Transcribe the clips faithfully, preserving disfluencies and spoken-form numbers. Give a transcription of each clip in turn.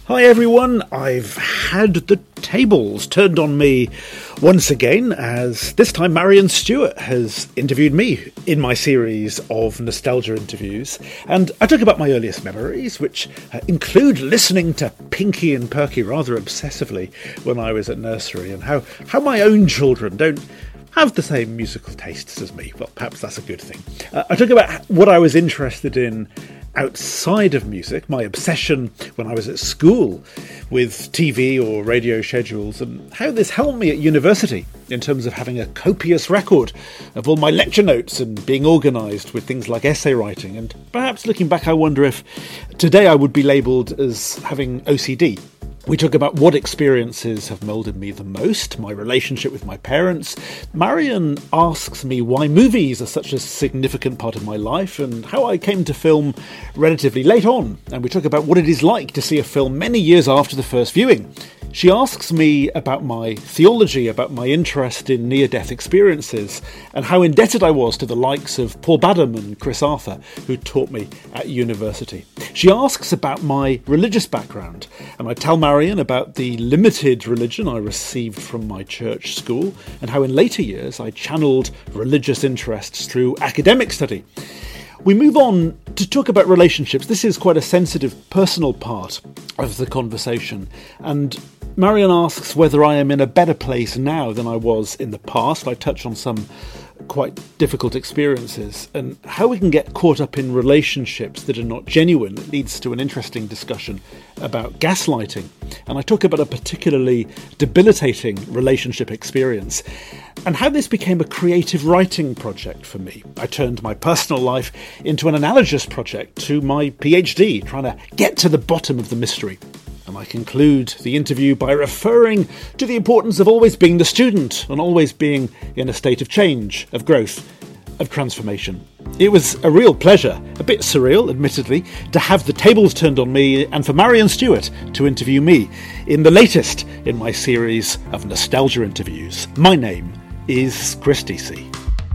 Hi everyone, I've had the tables turned on me once again, as this time Marion Stewart has interviewed me in my series of nostalgia interviews, and I talk about my earliest memories, which uh, include listening to Pinky and Perky rather obsessively when I was at nursery, and how, how my own children don't have the same musical tastes as me. Well, perhaps that's a good thing. Uh, I talk about what I was interested in outside of music, my obsession when I was at school with T V or radio schedules, and how this helped me at university in terms of having a copious record of all my lecture notes and being organised with things like essay writing. And perhaps looking back, I wonder if today I would be labelled as having O C D. We talk about what experiences have moulded me the most, my relationship with my parents. Marion asks me why movies are such a significant part of my life and how I came to film relatively late on. And we talk about what it is like to see a film many years after the first viewing. She asks me about my theology, about my interest in near-death experiences, and how indebted I was to the likes of Paul Badham and Chris Arthur, who taught me at university. She asks about my religious background, and I tell Marion about the limited religion I received from my church school, and how in later years I channeled religious interests through academic study. We move on to talk about relationships. This is quite a sensitive, personal part of the conversation, and Marion asks whether I am in a better place now than I was in the past. I touch on some quite difficult experiences and how we can get caught up in relationships that are not genuine. It leads to an interesting discussion about gaslighting, and I talk about a particularly debilitating relationship experience and how this became a creative writing project for me. I turned my personal life into an analogous project to my PhD, trying to get to the bottom of the mystery. And I conclude the interview by referring to the importance of always being the student and always being in a state of change, of growth, of transformation. It was a real pleasure, a bit surreal, admittedly, to have the tables turned on me and for Marion Stewart to interview me in the latest in my series of nostalgia interviews. My name is Chris Deasy.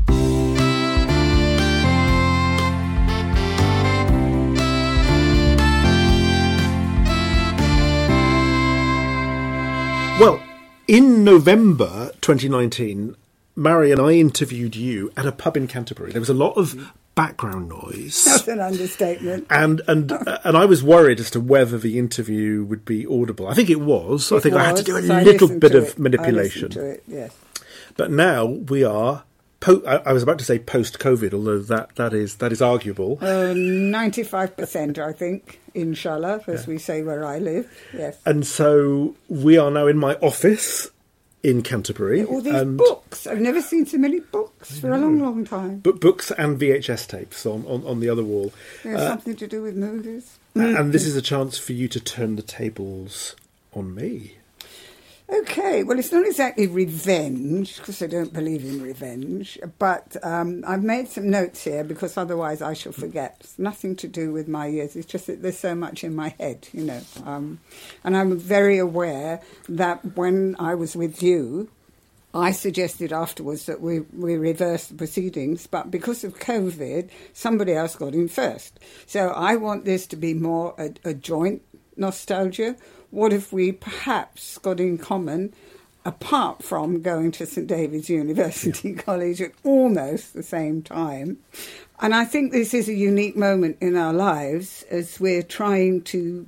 Well, in November twenty nineteen, Marion, I interviewed you at a pub in Canterbury. There was a lot of background noise. That's an understatement. And and uh, and I was worried as to whether the interview would be audible. I think it was. It I think was, I had to do a so little bit of it. manipulation. I listened to it, yes. But now we are... Po- I, I was about to say post-COVID, although that, that is that is arguable. Uh, ninety-five percent, I think, inshallah, as yeah. we say where I live, yes. And so we are now in my office in Canterbury. All these and books. I've never seen so many books for a long, long time. But books and V H S tapes on, on, on the other wall. There's uh, something to do with movies. And this is a chance for you to turn the tables on me. Okay, well, it's not exactly revenge, because I don't believe in revenge, but um, I've made some notes here, because otherwise I shall forget. It's nothing to do with my years, it's just that there's so much in my head, you know. Um, and I'm very aware that when I was with you, I suggested afterwards that we, we reverse the proceedings, but because of COVID, somebody else got in first. So I want this to be more a, a joint nostalgia. What if we perhaps got in common, apart from going to St David's University yeah. College at almost the same time? And I think this is a unique moment in our lives as we're trying to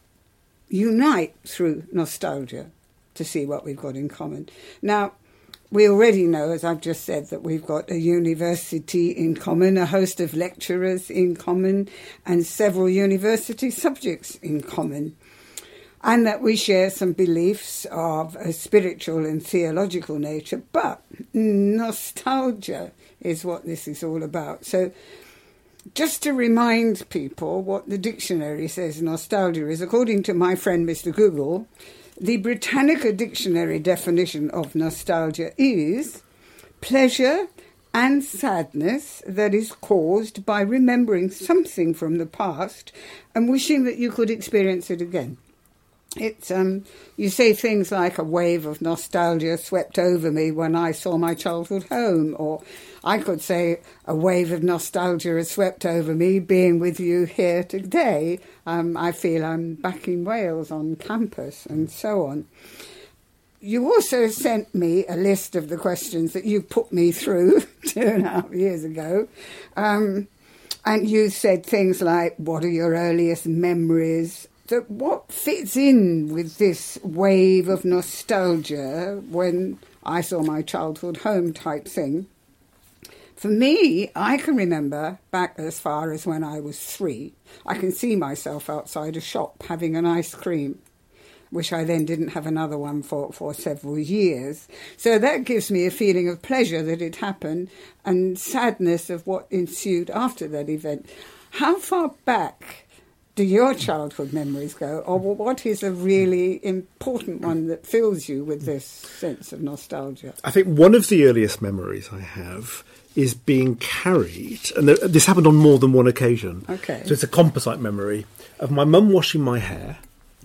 unite through nostalgia to see what we've got in common. Now, we already know, as I've just said, that we've got a university in common, a host of lecturers in common, and several university subjects in common. And that we share some beliefs of a spiritual and theological nature, but nostalgia is what this is all about. So just to remind people what the dictionary says nostalgia is, according to my friend Mister Google, the Britannica Dictionary definition of nostalgia is pleasure and sadness that is caused by remembering something from the past and wishing that you could experience it again. It's um, you say things like a wave of nostalgia swept over me when I saw my childhood home, or I could say a wave of nostalgia has swept over me being with you here today. Um, I feel I'm back in Wales on campus and so on. You also sent me a list of the questions that you put me through two and a half years ago. Um, and you said things like, what are your earliest memories? So what fits in with this wave of nostalgia when I saw my childhood home type thing? For me, I can remember back as far as when I was three. I can see myself outside a shop having an ice cream, which I then didn't have another one for, for several years. So that gives me a feeling of pleasure that it happened and sadness of what ensued after that event. How far back do your childhood memories go, or what is a really important one that fills you with this sense of nostalgia? I think one of the earliest memories I have is being carried, and this happened on more than one occasion. Okay. So it's a composite memory of my mum washing my hair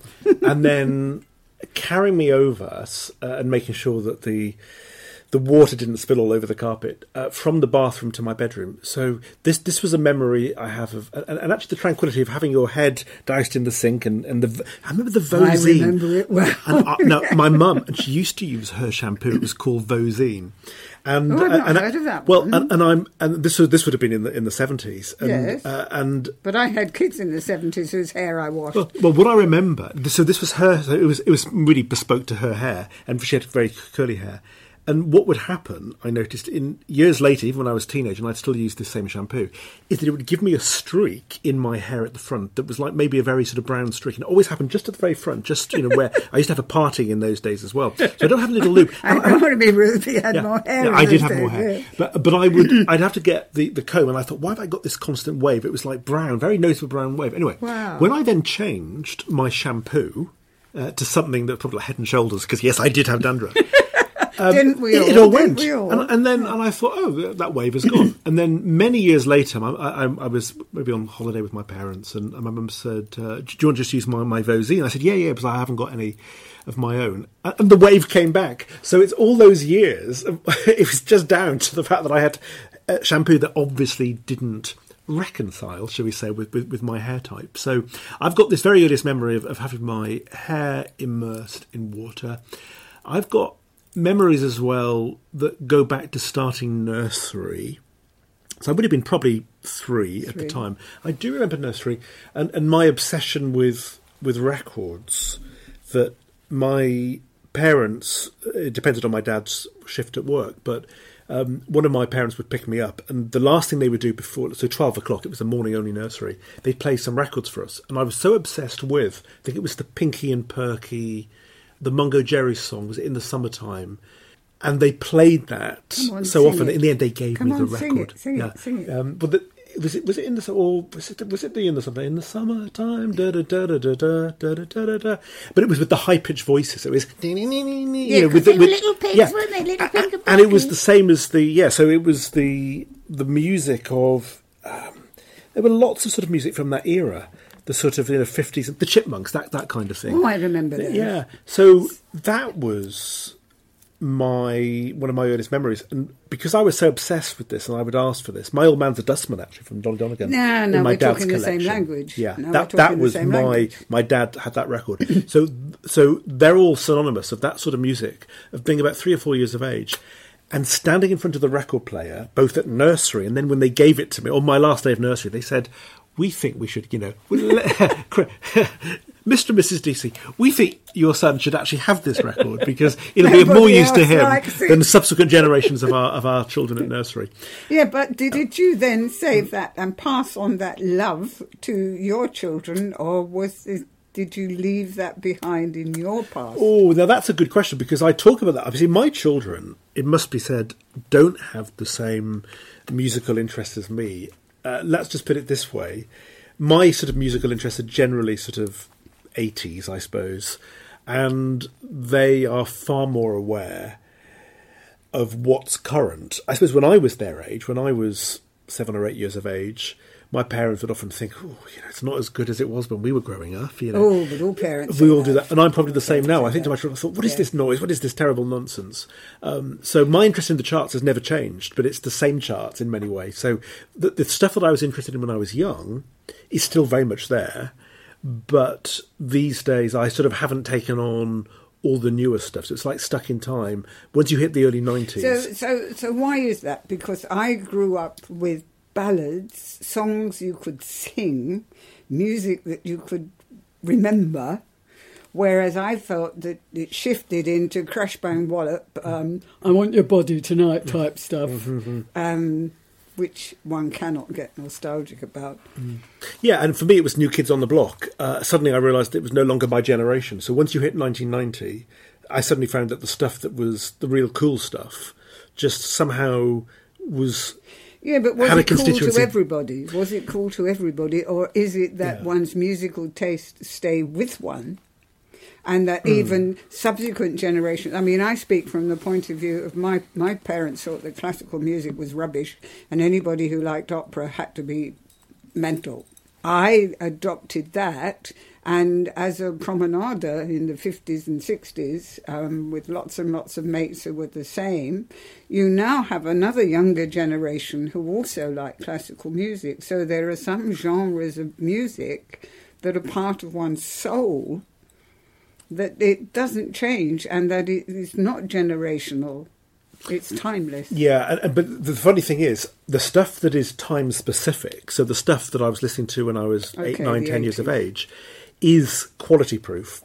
and then carrying me over uh, and making sure that the the water didn't spill all over the carpet uh, from the bathroom to my bedroom. So this this was a memory I have of, and, and actually the tranquility of having your head doused in the sink, and, and the I remember the Vosine. I remember it well. And I, no, my mum, and she used to use her shampoo. It was called Vosine. And, oh, I've not and, heard of that well, one. and, and I'm and this was this would have been in the in the seventies. And, Yes. uh, and But I had kids in the seventies whose hair I washed. well, well, what I remember, so this was her. So it was it was really bespoke to her hair, and she had very curly hair. And what would happen, I noticed, in years later, even when I was a teenager, and I'd still use this same shampoo, is that it would give me a streak in my hair at the front that was like maybe a very sort of brown streak. And it always happened just at the very front, just, you know, where I used to have a party in those days as well. So I don't have a little loop. I don't want to be rude, but you had Yeah, more hair. yeah, in I did those have more days, hair. yeah. But but I would, I'd have to get the, the comb, and I thought, why have I got this constant wave? It was like brown, very noticeable brown wave. Anyway, Wow. when I then changed my shampoo uh, to something that probably like Head and Shoulders, because yes, I did have dandruff. Um, Didn't we it, all? it all Didn't went, we all? And, and then and I thought, oh, that wave is gone. And then many years later, I, I, I was maybe on holiday with my parents, and my mum said, uh, "Do you want to just use my my Vosine?" And I said, "Yeah, yeah," because I haven't got any of my own. And the wave came back. So it's all those years. It was just down to the fact that I had uh, shampoo that obviously didn't reconcile, shall we say, with, with, with my hair type. So I've got this very earliest memory of, of having my hair immersed in water. I've got memories as well that go back to starting nursery. So I would have been probably three, three. at the time. I do remember nursery, and, and my obsession with with records, that my parents, it depended on my dad's shift at work, but um, one of my parents would pick me up, and the last thing they would do before, so twelve o'clock, it was a morning-only nursery, they'd play some records for us. And I was so obsessed with, I think it was the Pinky and Perky, the Mungo Jerry song, was in the summertime, and they played that on, so often. it. In the end, they gave Come me on, the sing record. it, sing yeah. it, sing it. Um, but the, was it was it in the or was it was it the in the summer in the summertime? Da da da da da da da da da da. But it was with the high pitched voices. It was Yeah, you know, because with they the, were with, little pigs, yeah. weren't they? Little A- pink a- and and it was Perky. the same as the yeah. So it was the the music of. Um, there were lots of sort of music from that era. The sort of, you know, fifties, the Chipmunks, that, that kind of thing. Oh, I remember that. Yeah. So that was my one of my earliest memories. And because I was so obsessed with this and I would ask for this, my old man's a dustman, actually, from Dolly Donegan. No, no, in my we're dad's talking the same collection. language. Yeah, No, we're that, talking that the was same my, language. my dad had that record. so, so they're all synonymous of that sort of music, of being about three or four years of age. And standing in front of the record player, both at nursery and then when they gave it to me, on my last day of nursery, they said, we think we should, you know, Mister and Missus D C, we think your son should actually have this record because it'll be of more Nobody use to else him likes it. than subsequent generations of our of our children at nursery. Yeah, but did, did you then save that and pass on that love to your children, or was it, did you leave that behind in your past? Oh, now that's a good question, because I talk about that. Obviously, my children, it must be said, don't have the same musical interest as me. Uh, let's just put it this way. My sort of musical interests are generally sort of eighties, I suppose, and they are far more aware of what's current. I suppose when I was their age, when I was seven or eight years of age, my parents would often think, oh, you know, it's not as good as it was when we were growing up. You know, oh, but all parents. We all do that, and I'm probably the same now. I think to that. myself, I thought, what is Yeah. this noise? What is this terrible nonsense? Um, so my interest in the charts has never changed, but it's the same charts in many ways. So the, the stuff that I was interested in when I was young is still very much there, but these days I sort of haven't taken on all the newer stuff. So it's like stuck in time. Once you hit the early nineties. So, so, so why is that? Because I grew up with ballads, songs you could sing, music that you could remember, whereas I felt that it shifted into Crash Bang Wallop, um, I want your body tonight type stuff, um, which one cannot get nostalgic about. Yeah, and for me it was New Kids on the Block. Uh, suddenly I realised it was no longer my generation. So once you hit nineteen ninety, I suddenly found that the stuff that was the real cool stuff just somehow was... Yeah, but was had a it cool to constituency. everybody? Was it cool to everybody? Or is it that Yeah. one's musical tastes stay with one? And that Mm. even subsequent generations... I mean, I speak from the point of view of my... My parents thought that classical music was rubbish and anybody who liked opera had to be mental. I adopted that, and as a promenader in the fifties and sixties, um, with lots and lots of mates who were the same, you now have another younger generation who also like classical music. So there are some genres of music that are part of one's soul, that it doesn't change and that it is not generational. It's timeless. Yeah, and, and, but the funny thing is, the stuff that is time specific, so the stuff that I was listening to when I was Okay, eight, nine, the ten years of eighties. age, is quality proof.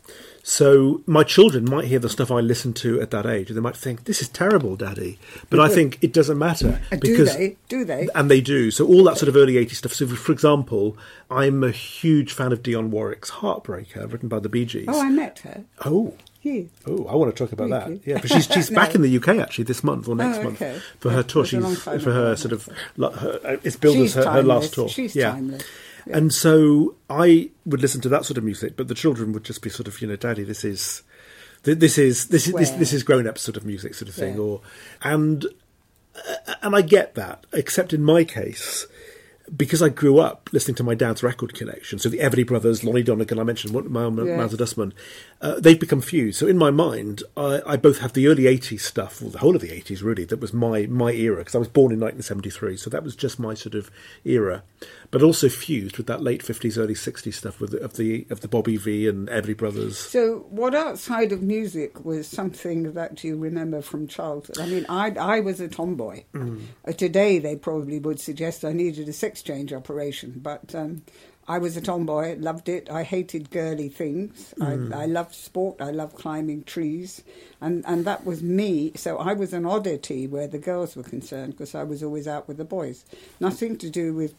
So my children might hear the stuff I listened to at that age, and they might think, "This is terrible, Daddy." But I think it doesn't matter Uh, do because they? Do they? and they do. So all that sort of early eighties stuff. So, for example, I'm a huge fan of Dionne Warwick's "Heartbreaker," written by the Bee Gees. Oh, I met her. Oh. Yeah. Oh, I want to talk about that. Really? Yeah, but she's she's No. back in the U K actually this month or next Oh, month okay. for her Yeah, tour. it was a long She's time for her ago, sort of so. like, her, uh, it's billed She's as her, her timeless. last tour. She's yeah. timeless. Yeah. And so I would listen to that sort of music, but the children would just be sort of, you know, Daddy, this is th- this is this is this, Swear. this is grown up sort of music sort of thing, Yeah. or and uh, and I get that, except in my case, because I grew up listening to my dad's record collection, so the Everly Brothers, Lonnie Donegan, I mentioned what- Miles Yes. Dustman, uh, they've become fused. So in my mind, I, I both have the early eighties stuff, or the whole of the eighties really, that was my, my era, because I was born in nineteen seventy-three, so that was just my sort of era, but also fused with that late fifties, early sixties stuff with the, of the of the Bobby V and Everly Brothers. So what outside of music was something that you remember from childhood? I mean, I, I was a tomboy. Mm. Uh, today they probably would suggest I needed a sex change operation, but um, I was a tomboy, loved it. I hated girly things. Mm. I, I loved sport. I loved climbing trees. And, and that was me. So I was an oddity where the girls were concerned because I was always out with the boys. Nothing to do with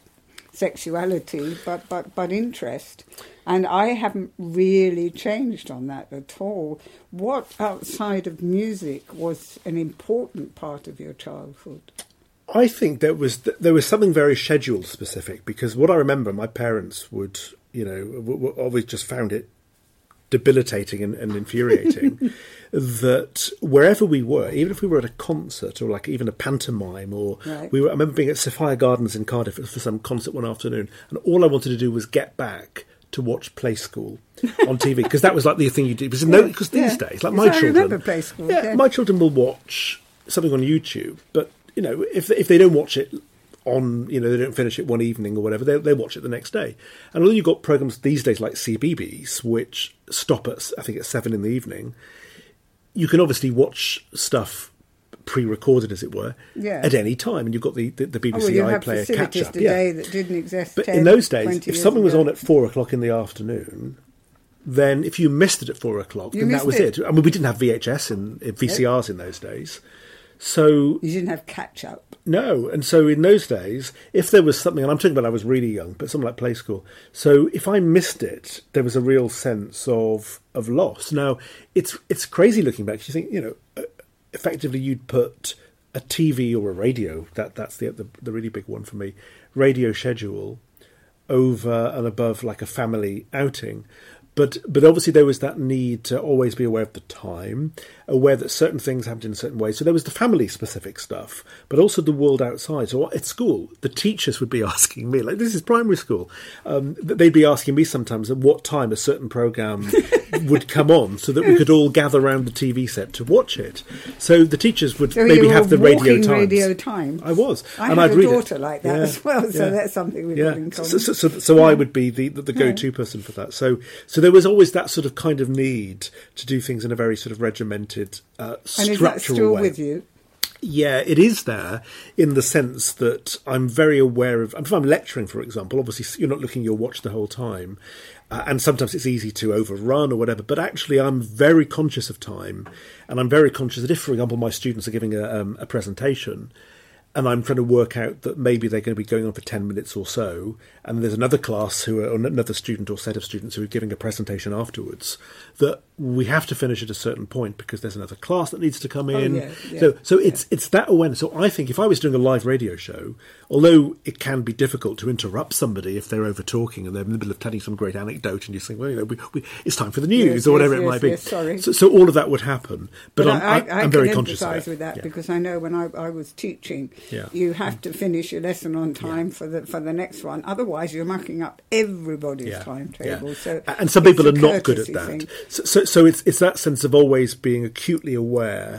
sexuality, but, but, but interest. And I haven't really changed on that at all. What outside of music was an important part of your childhood? I think there was there was something very schedule specific, because what I remember, my parents would, you know, w- w- always just found it debilitating and, and infuriating that wherever we were, even if we were at a concert or like even a pantomime, or Right. we were, I remember being at Sophia Gardens in Cardiff for some concert one afternoon, and all I wanted to do was get back to watch Play School on T V, because that was like the thing you did. Because no, because these Yeah. days, like Yes, my I children, remember Play School, yeah, yeah. my children will watch something on YouTube, but you know, if if they don't watch it on, you know, they don't finish it one evening or whatever, they they watch it the next day. And although you've got programs these days like C B B S, which stop at I think at seven in the evening, you can obviously watch stuff pre-recorded, as it were, Yeah. at any time, and you've got the the, the B B Oh, C well, you have iPlayer facilities catch up. today Yeah. that didn't exist But ten, in those days, twenty if years something was ago. on at four o'clock in the afternoon, then if you missed it at four o'clock, You then that missed was it. it. I mean, we didn't have V H S and uh, V C Rs in those days. So You didn't have catch-up. no, and so in those days, if there was something, and I'm talking about I was really young, but something like Play School, so if I missed it, there was a real sense of of loss. Now, it's it's crazy looking back. You think, you know, uh, effectively you'd put a T V or a radio, that that's the, the the really big one for me, radio schedule over and above like a family outing. But but obviously there was that need to always be aware of the time, aware that certain things happened in a certain way. So there was the family-specific stuff, but also the world outside. So at school, the teachers would be asking me, like this is primary school, um, they'd be asking me sometimes at what time a certain programme would come on so that we could all gather around the T V set to watch it. So the teachers would so maybe you have were the radio walking times. radio times. I was. I and had I'd a read daughter it. like that Yeah, as well, so yeah. that's something we've Yeah. got in common. So, so, so, so I would be the, the, the go-to person for that. So, so there was always that sort of kind of need to do things in a very sort of regimented, uh, structural way. And is that still way. with you? Yeah, it is there in the sense that I'm very aware of. If I'm lecturing, for example, obviously you're not looking at your watch the whole time, uh, and sometimes it's easy to overrun or whatever. But actually, I'm very conscious of time, and I'm very conscious that if, for example, my students are giving a, um, a presentation, and I'm trying to work out that maybe they're going to be going on for ten minutes or so, and there's another class who are, or another student or set of students who are giving a presentation afterwards, that we have to finish at a certain point because there's another class that needs to come in. Oh, yeah, yeah, so so yeah. it's it's that awareness. So I think if I was doing a live radio show, although it can be difficult to interrupt somebody if they're over talking and they're in the middle of telling some great anecdote and you think, well, you know, we, we, it's time for the news Yes, or whatever yes, it yes, might be. yes, sorry. So, so all of that would happen. But, But I'm, I, I, I, I'm I very can conscious of empathise that. with that Yeah. because I know when I, I was teaching, Yeah. you have to finish your lesson on time for the for the next one. Otherwise, you're mucking up everybody's Yeah, timetable. yeah. So and some it's people a are not good at courtesy that. thing. So, so, so it's it's that sense of always being acutely aware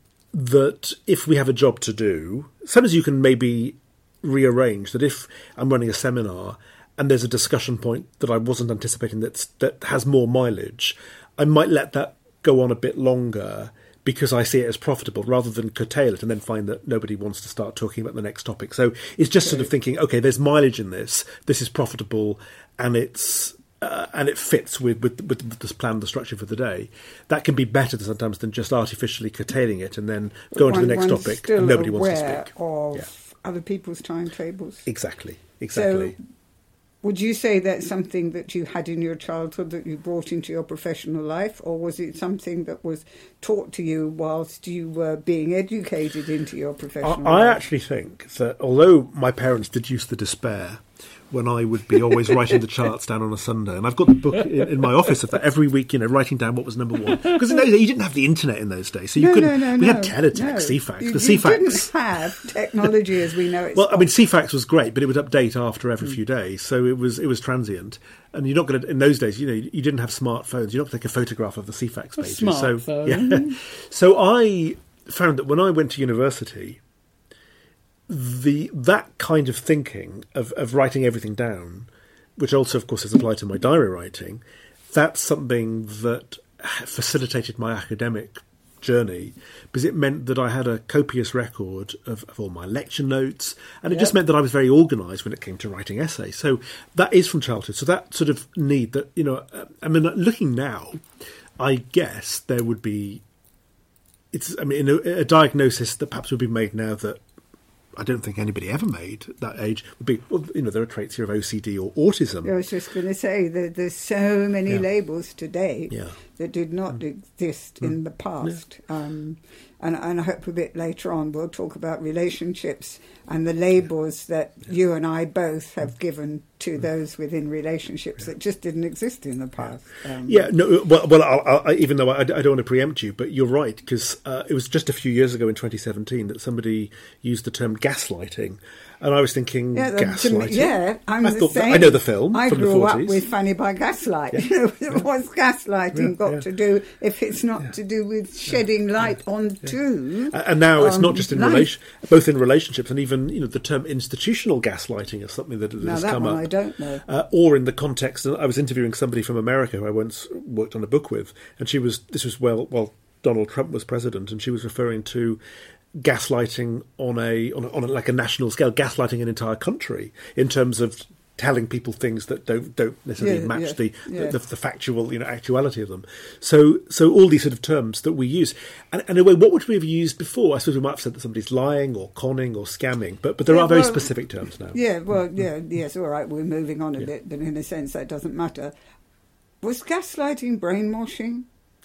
that if we have a job to do, sometimes you can maybe rearrange that. If I'm running a seminar and there's a discussion point that I wasn't anticipating that's, that has more mileage, I might let that go on a bit longer because I see it as profitable rather than curtail it and then find that nobody wants to start talking about the next topic. So it's just sort of thinking, okay, there's mileage in this, this is profitable, and it's uh, and it fits with, with, with this plan, the structure for the day. That can be better sometimes than just artificially curtailing it and then going to the next One's topic still and nobody wants to aware speak. of Yeah. other people's timetables. Exactly, exactly. So, would you say that's something that you had in your childhood that you brought into your professional life, or was it something that was taught to you whilst you were being educated into your professional I, I life? actually think that although my parents did use the despair when I would be always writing the charts down on a Sunday, and I've got the book in, in my office of that every week, you know, writing down what was number one. Because in those days, you didn't have the internet in those days, so you no, couldn't. no, no, we no, had teletext, no. C FAX. You, The C you FAX didn't have technology as we know it. Well, I mean, C FAX was great, but it would update after every few days, so it was it was transient. And you're not going to, in those days, you know, you didn't have smartphones. You're not going to take a photograph of the C FAX A pages. So, smartphone. yeah. So I found that when I went to university, the that kind of thinking of, of writing everything down, which also, of course, is applied to my diary writing, that's something that facilitated my academic journey because it meant that I had a copious record of, of all my lecture notes, and it Yep. just meant that I was very organised when it came to writing essays. So that is from childhood. So that sort of need that, you know, uh, I mean, looking now, I guess there would be, it's, I mean, a, a diagnosis that perhaps would be made now that I don't think anybody ever made at that age would be, well, you know, there are traits here of O C D or autism. I was just going to say that there's so many Yeah. labels today Yeah. that did not exist in the past. Um, and, and I hope a bit later on we'll talk about relationships and the labels that you and I both have given to those within relationships that just didn't exist in the past. Um, Yeah, no. Well, well I'll, I'll, even though I, I don't want to preempt you, but you're right because uh, it was just a few years ago in twenty seventeen that somebody used the term gaslighting, and I was thinking Yeah, the- to me- gaslighting. yeah, I'm I the thought that- same. I know the film I from the grew forties. up with Funny by Gaslight. You know, what's gaslighting Yeah, got yeah. to do if it's not to do with shedding light onto? A- And now it's um, not just in life. relation, both in relationships and even, you know, the term institutional gaslighting is something that, that Now has that come one up. I don't know. Uh, or in the context, I was interviewing somebody from America who I once worked on a book with, and she was, this was well, while Donald Trump was president, and she was referring to gaslighting on a, on a, on a like a national scale, gaslighting an entire country in terms of telling people things that don't don't necessarily Yeah, match yeah, the, yeah. the the factual, you know, actuality of them. So so all these sort of terms that we use, and, and in a way, what would we have used before? I suppose we might have said that somebody's lying or conning or scamming, but but there Yeah, are very well, specific terms now. Yeah, well, yeah, yes, all right, we're moving on a bit, but in a sense that doesn't matter. Was gaslighting brainwashing?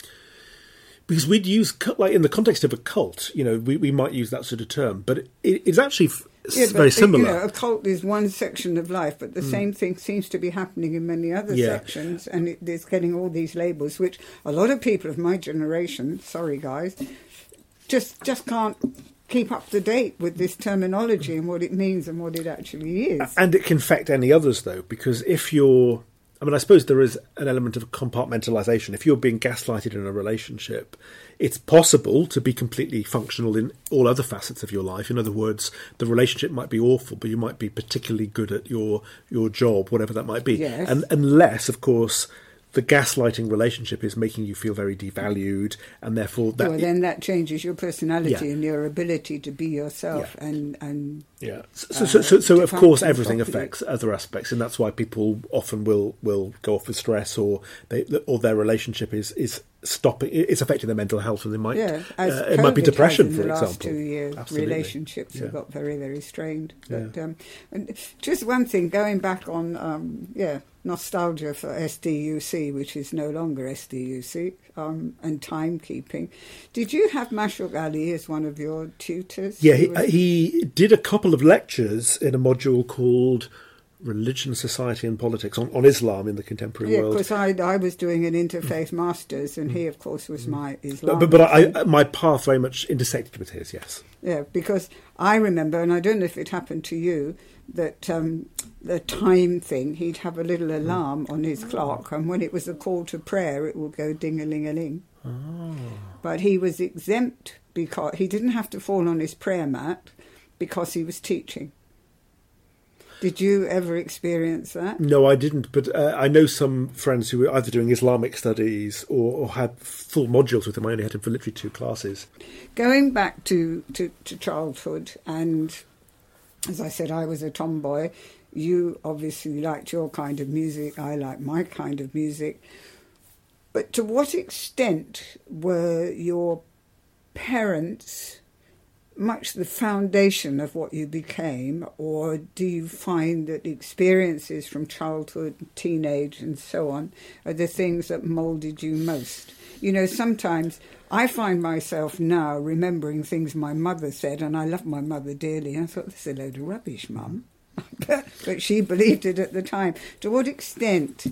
Because we'd use, cu- like in the context of a cult, you know, we, we might use that sort of term, but it, it's actually f- it's yeah, but, very similar. You know, a cult is one section of life, but the mm. same thing seems to be happening in many other yeah. sections, and it, it's getting all these labels, which a lot of people of my generation, sorry guys, just just can't keep up to date with this terminology and what it means and what it actually is. And it can affect any others, though, because if you're... I mean, I suppose there is an element of compartmentalisation. If you're being gaslighted in a relationship, it's possible to be completely functional in all other facets of your life. In other words, the relationship might be awful, but you might be particularly good at your your job, whatever that might be. Yes. And unless, of course, the gaslighting relationship is making you feel very devalued, and therefore that... Well, then that changes your personality yeah. and your ability to be yourself yeah. and... and yeah. So, so, so, so of course, everything properly. affects other aspects, and that's why people often will, will go off with stress, or they or their relationship is, is stopping, it's affecting their mental health, and they might... Yeah, as uh, it might be depression, has in for the example. last two years, Absolutely. relationships yeah. have got very, very strained. But yeah. um, and just one thing, going back on, um, yeah, nostalgia for S D U C, which is no longer S D U C, um, and timekeeping. Did you have Mashuk Ali as one of your tutors? Yeah, he, was... he did a couple of lectures in a module called Religion, Society and Politics on, on Islam in the contemporary yeah, world. Yeah, because I, I was doing an interfaith master's, and he, of course, was my Islam. But, but, but I, my path very much intersected with his, yes. Yeah, because I remember, and I don't know if it happened to you, that um, the time thing, he'd have a little alarm on his clock, and when it was a call to prayer, it would go ding-a-ling-a-ling. Oh. But he was exempt because he didn't have to fall on his prayer mat because he was teaching. Did you ever experience that? No, I didn't, but uh, I know some friends who were either doing Islamic studies or, or had full modules with them. I only had him for literally two classes. Going back to, to, to childhood, and as I said, I was a tomboy. You obviously liked your kind of music. I like my kind of music. But to what extent were your parents much the foundation of what you became, or do you find that experiences from childhood, teenage and so on are the things that moulded you most? You know, sometimes I find myself now remembering things my mother said, and I love my mother dearly, and I thought, this is a load of rubbish, Mum. but, but she believed it at the time. To what extent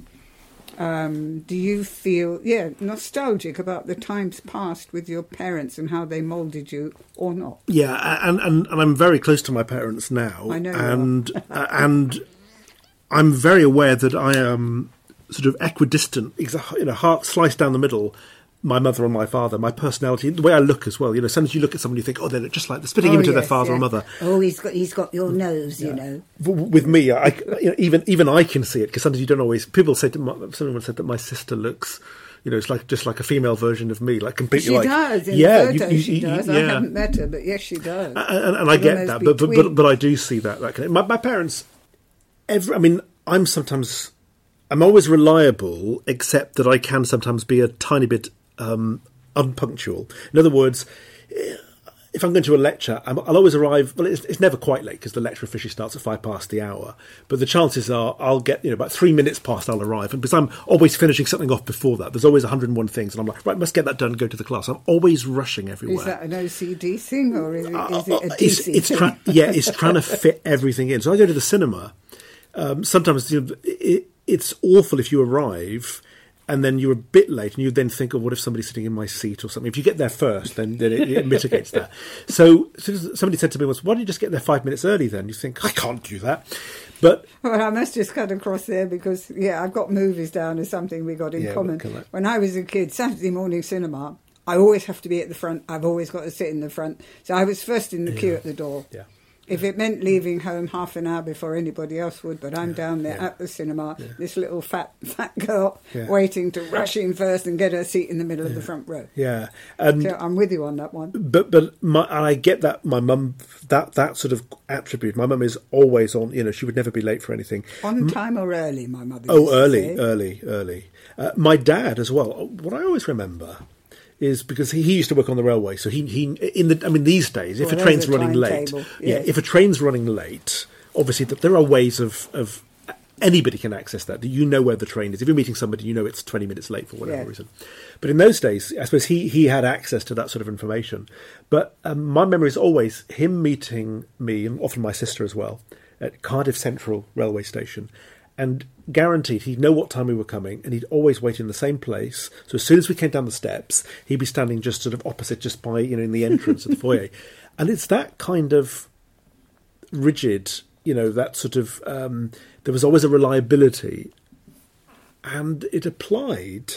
Um, do you feel, yeah, nostalgic about the times past with your parents and how they moulded you, or not? Yeah, and, and, and I'm very close to my parents now. I know. And uh, and I'm very aware that I am sort of equidistant, you know, heart sliced down the middle. My mother and my father, my personality, the way I look as well. You know, sometimes you look at someone, you think, oh, they're just like they're spitting oh, into yes, their father yeah. or mother. Oh, he's got he's got your nose, yeah. you know. With me, I, you know, even even I can see it, because sometimes you don't always. People say to my, someone said that my sister looks, you know, it's like just like a female version of me, like completely. She like, does. In yeah, the photo, you, you, she you, does. yeah. I haven't met her, but yes, she does. And, and, and I get that, but, but but but I do see that. that kind of, my, my parents, every. I mean, I'm sometimes, I'm always reliable, except that I can sometimes be a tiny bit. Um, unpunctual. In other words, if I'm going to a lecture, I'm, I'll always arrive. Well, it's, it's never quite late because the lecture officially starts at five past the hour. But the chances are I'll get, you know, about three minutes past I'll arrive, and because I'm always finishing something off before that. There's always one hundred and one things, and I'm like, right, must get that done and go to the class. I'm always rushing everywhere. Is that an O C D thing, or is it, uh, is it a D C it's, it's thing? tra- yeah, it's trying to fit everything in. So I go to the cinema. Um, sometimes you know, it, it's awful if you arrive and then you're a bit late, and you then think, oh, what if somebody's sitting in my seat or something? If you get there first, then, then it, it mitigates that. So, so somebody said to me once, why don't you just get there five minutes early then? You think, I can't do that. But well, I must just cut across there because, yeah, I've got movies down as something we got in yeah, common. When I was a kid, Saturday morning cinema, I always have to be at the front. I've always got to sit in the front. So I was first in the yeah. queue at the door. Yeah. If it meant leaving home half an hour before anybody else would, but I'm yeah, down there yeah. at the cinema, yeah. this little fat fat girl yeah. waiting to rush in first and get her seat in the middle yeah. of the front row. Yeah, and so I'm with you on that one. But but my, and I get that my mum that that sort of attribute. My mum is always on. You know, she would never be late for anything. On time or early, my mother. Oh, used early, to say. early, early. Uh, my dad as well. What I always remember is because he, he used to work on the railway, so he he in the I mean these days, if well, a train's a running late, yes. yeah, if a train's running late, obviously that there are ways of of anybody can access that. You know where the train is. If you're meeting somebody, you know it's twenty minutes late for whatever Yeah. reason. But in those days, I suppose he, he had access to that sort of information. But um, my memory is always him meeting me, and often my sister as well, at Cardiff Central railway station. And guaranteed he'd know what time we were coming, and he'd always wait in the same place. So as soon as we came down the steps, he'd be standing just sort of opposite, just by, you know, in the entrance of the foyer. And it's that kind of rigid, you know, that sort of, um, there was always a reliability. And it applied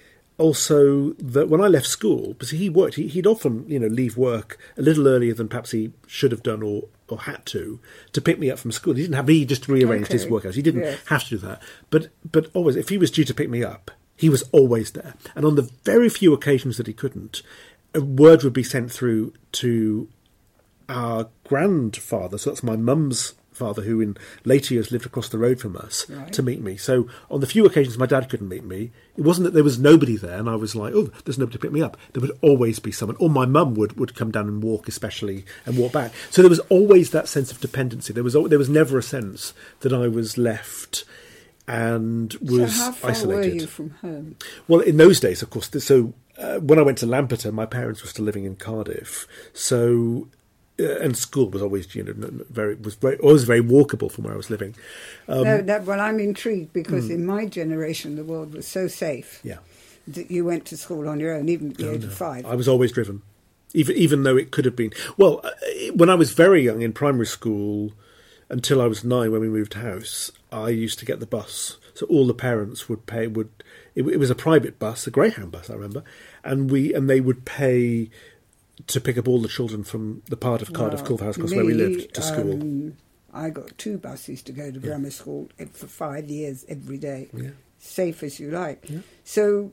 also that when I left school, because he worked, he, he'd often, you know, leave work a little earlier than perhaps he should have done or, or had to, to pick me up from school. He didn't have, he just rearranged Okay. his work hours. He didn't Yes. have to do that. But, but always, if he was due to pick me up, he was always there. And on the very few occasions that he couldn't, a word would be sent through to our grandfather, so that's my mum's father, who in later years lived across the road from us, Right. to meet me. So on the few occasions my dad couldn't meet me, it wasn't that there was nobody there and I was like, oh, there's nobody to pick me up. There would always be someone. Or my mum would, would come down and walk, especially, and walk back. So there was always that sense of dependency. There was al- there was never a sense that I was left and was so how far isolated. were you from home? Well, in those days, of course, so uh, when I went to Lampeter, my parents were still living in Cardiff, so uh, and school was always, you know, n- n- very was very always very walkable from where I was living. Um, no, that, well, I'm intrigued because in my generation, the world was so safe yeah, that you went to school on your own, even at the No, age no. of five. I was always driven, even even though it could have been. Well, uh, when I was very young in primary school, until I was nine, when we moved house, I used to get the bus. So all the parents would pay. Would it, it was a private bus, a Greyhound bus, I remember, and we and they would pay to pick up all the children from the part of Cardiff, Well, Culver House Cross, where we me, lived, to school. um, I got two buses to go to grammar school for five years every day. Yeah. Safe as you like. Yeah. So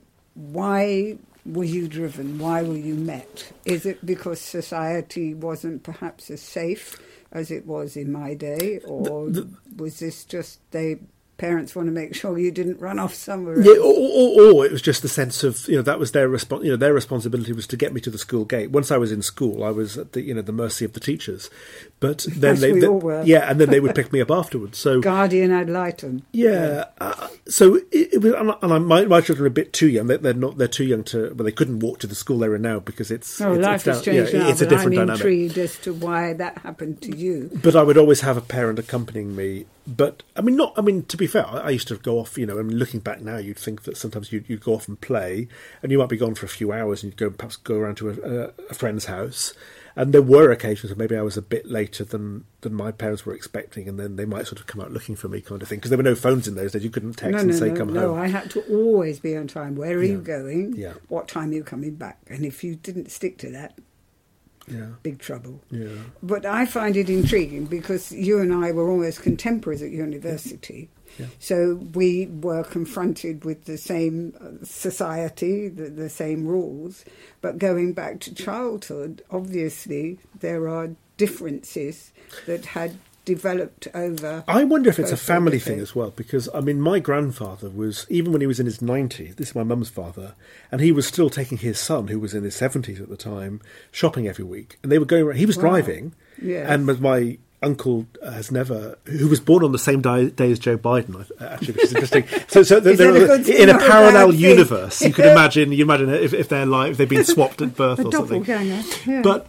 why were you driven? Why were you met? Is it because society wasn't perhaps as safe as it was in my day? Or The- the- was this just they parents want to make sure you didn't run off somewhere Yeah, else? or, or, or it was just the sense of, you know, that was their respons- you know, their responsibility was to get me to the school gate. Once I was in school, I was at the, you know, the mercy of the teachers. But then As they, we they- all were. yeah, and then they would pick me up afterwards. So Guardian ad litem. yeah, uh, so it, it was, and, I- and I, my, my children are a bit too young. They, they're not. They're too young to. Well, they couldn't walk to the school they were in now because it's. Oh, it's, life it's has down- changed yeah, now, it's a but different I'm dynamic. intrigued as to why that happened to you. But I would always have a parent accompanying me. But I mean, not. I mean, to be fair, I, I used to go off. You know, I mean, looking back now, you'd think that sometimes you'd, you'd go off and play, and you might be gone for a few hours, and you'd go perhaps go around to a, a, a friend's house. And there were occasions where maybe I was a bit later than, than my parents were expecting, and then they might sort of come out looking for me, kind of thing, because there were no phones in those days. You couldn't text No, and no, say no, come no. home. I had to always be on time. Where are Yeah. you going? Yeah. What time are you coming back? And if you didn't stick to that, Yeah, big trouble. yeah. But I find it intriguing because you and I were almost contemporaries at university. Yeah. So we were confronted with the same uh, society, the, the same rules. But going back to childhood, obviously there are differences that had developed over. I wonder if it's a Both family everything. thing as well, because, I mean, my grandfather was, even when he was in his nineties, this is my mum's father, and he was still taking his son, who was in his seventies at the time, shopping every week. And they were going around, he was Wow. driving, Yes. and my uncle has never, who was born on the same day, day as Joe Biden, I- actually, which is interesting. So, so Is they're, that a good thing in a or a bad parallel thing? universe, you could imagine, you imagine if, if they're like, if they've been swapped at birth A or something. doppelganger. Yeah. But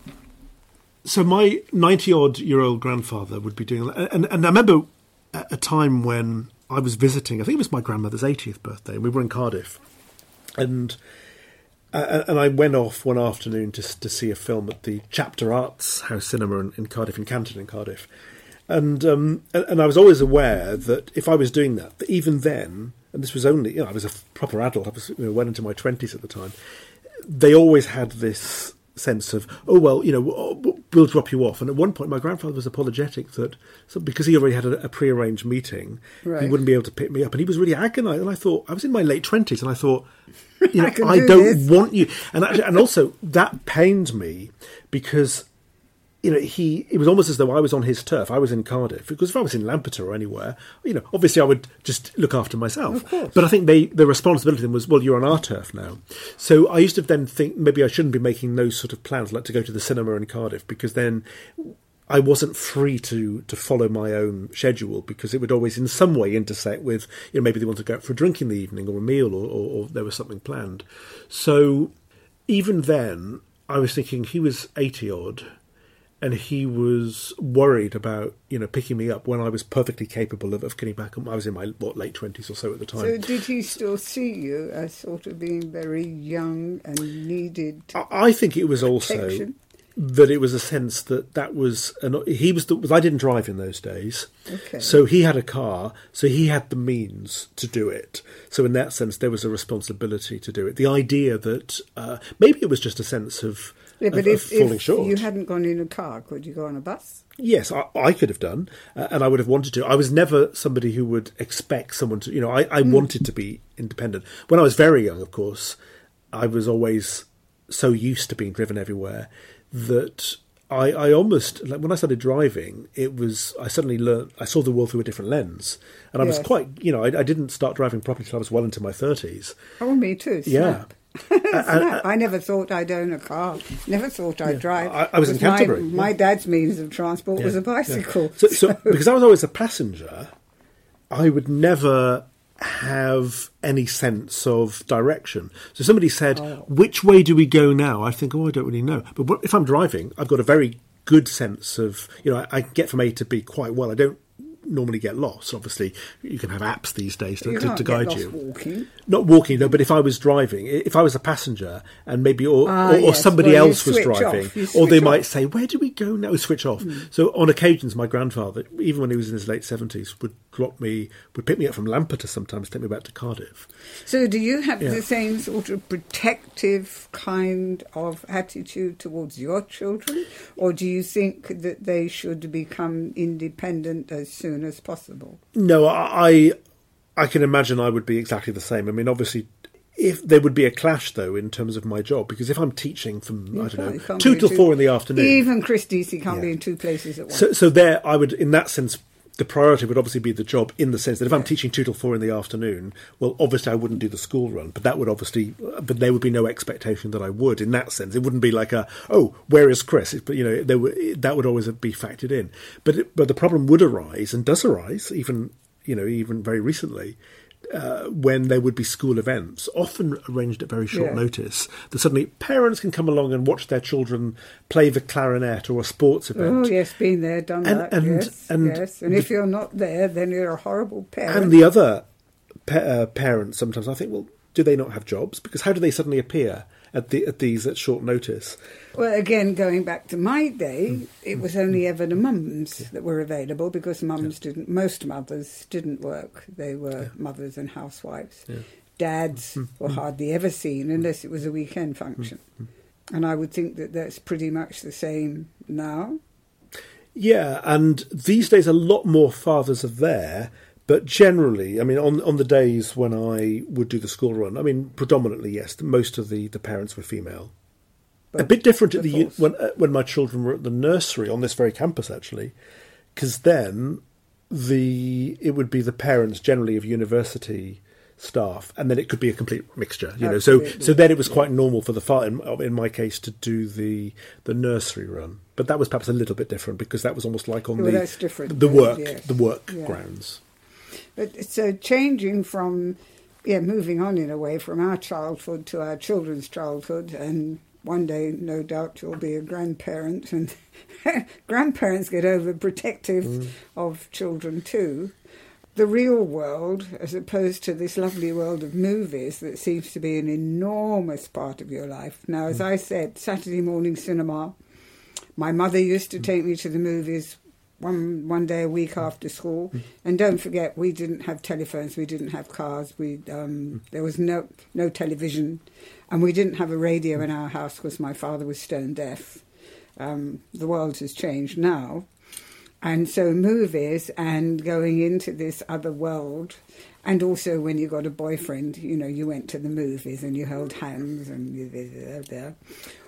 so my ninety-odd-year-old grandfather would be doing that. And, and I remember at a time when I was visiting, I think it was my grandmother's eightieth birthday, and we were in Cardiff. And uh, and I went off one afternoon to, to see a film at the Chapter Arts House Cinema in, in Cardiff, in Canton in Cardiff. And, um, and and I was always aware that if I was doing that, that even then, and this was only, you know, I was a proper adult, I was, you know, well into my twenties at the time, they always had this sense of, oh, well, you know, we'll drop you off. And at one point, my grandfather was apologetic that, so because he already had a, a pre-arranged meeting, Right. he wouldn't be able to pick me up. And he was really agonised. And I thought, I was in my late twenties, and I thought, you know, I can I do don't this. want you. And actually, and also, that pained me because, you know, he, it was almost as though I was on his turf. I was in Cardiff. Because if I was in Lampeter or anywhere, you know, obviously I would just look after myself. Of course. But I think they, the responsibility then was, well, you're on our turf now. So I used to then think maybe I shouldn't be making those sort of plans, like to go to the cinema in Cardiff, because then I wasn't free to to follow my own schedule, because it would always in some way intersect with, you know, maybe they want to go out for a drink in the evening or a meal, or, or, or there was something planned. So even then, I was thinking he was eighty odd, and he was worried about, you know, picking me up when I was perfectly capable of, of getting back. I was in my what late twenties or so at the time. So did he still see you as sort of being very young and needed I, I think it was also protection? that it was a sense that that was an, he was the, I didn't drive in those days, Okay. so he had a car, so he had the means to do it. So in that sense, there was a responsibility to do it. The idea that uh, maybe it was just a sense of, Yeah, but of, if, of falling if short. you hadn't gone in a car, could you go on a bus? Yes, I, I could have done, uh, and I would have wanted to. I was never somebody who would expect someone to, you know, I, I mm. wanted to be independent. When I was very young, of course, I was always so used to being driven everywhere that I, I almost, like when I started driving, it was, I suddenly learned, I saw the world through a different lens. And I Yes. was quite, you know, I, I didn't start driving properly until I was well into my thirties. Oh, me too. Yeah. Snap. Snap. I never thought I'd own a car. Never thought I'd Yeah. drive. I- I was in Because Canterbury, My, yeah. my dad's means of transport was Yeah, a bicycle. yeah. So, so because I was always a passenger, I would never have any sense of direction. So somebody said, Oh. which way do we go now? I think, oh, I don't really know. But what, if I'm driving, I've got a very good sense of, you know, I, I get from A to B quite well. I don't normally get lost. Obviously, you can have apps these days to, You to, can't to get guide lost you. walking. Not walking, no, but if I was driving, if I was a passenger and maybe, or, Ah, or, or yes. somebody Well, you else was switch off. driving, You or they switch might off. say, where do we go now? Switch off. Mm. So on occasions, my grandfather, even when he was in his late seventies, would drop me, would pick me up from Lampeter sometimes, take me back to Cardiff. So do you have Yeah. the same sort of protective kind of attitude towards your children? Or do you think that they should become independent as soon as possible? No, I, I can imagine I would be exactly the same. I mean, obviously, if there would be a clash, though, in terms of my job, because if I'm teaching from, You I can't- don't you know, can't two be till two- four in the afternoon. Even Chris Deasy can't Yeah. be in two places at once. So, so there, I would, in that sense, the priority would obviously be the job, in the sense that if I'm teaching two till four in the afternoon, well, obviously I wouldn't do the school run, but that would obviously, but there would be no expectation that I would. In that sense, it wouldn't be like a, oh, where is Chris? It- But you know, there would, that would always be factored in. But it, but the problem would arise, and does arise, even you know, even very recently. Uh, when there would be school events, often arranged at very short Yeah. notice, that suddenly parents can come along and watch their children play the clarinet or a sports event. Oh, yes, been there, done And- that, and- yes, and yes. And if you're not there, then you're a horrible parent. And the other pa- uh, parents sometimes, I think, well, do they not have jobs? Because how do they suddenly appear at the at these at short notice? Well, again, going back to my day, it was only ever the mums that were available because mums didn't, most mothers didn't work. They were mothers and housewives. Yeah. Dads were hardly ever seen unless it was a weekend function. And I would think that that's pretty much the same now. Yeah, and these days a lot more fathers are there, but generally, I mean, on on the days when I would do the school run, I mean, predominantly, yes, most of the, the parents were female. But A bit different at the the force. when uh, when my children were at the nursery on this very campus, actually, because then the it would be the parents generally of university staff, and then it could be a complete mixture, you know. So Absolutely. so then it was quite normal for the fa- in, in my case to do the the nursery run, but that was perhaps a little bit different because that was almost like on Well, the that's different the then, work yes. the work Yeah. grounds. But so changing from, yeah, moving on in a way from our childhood to our children's childhood, and one day, no doubt, you'll be a grandparent, and grandparents get overprotective Mm. of children too. The real world, as opposed to this lovely world of movies that seems to be an enormous part of your life. Now, as I said, Saturday morning cinema. My mother used to take me to the movies one one day a week after school. And don't forget, we didn't have telephones, we didn't have cars, we um, there was no no television, and we didn't have a radio in our house because my father was stone deaf. Um, the world has changed now. And so movies and going into this other world, and also when you got a boyfriend, you know, you went to the movies and you held hands and you there, there.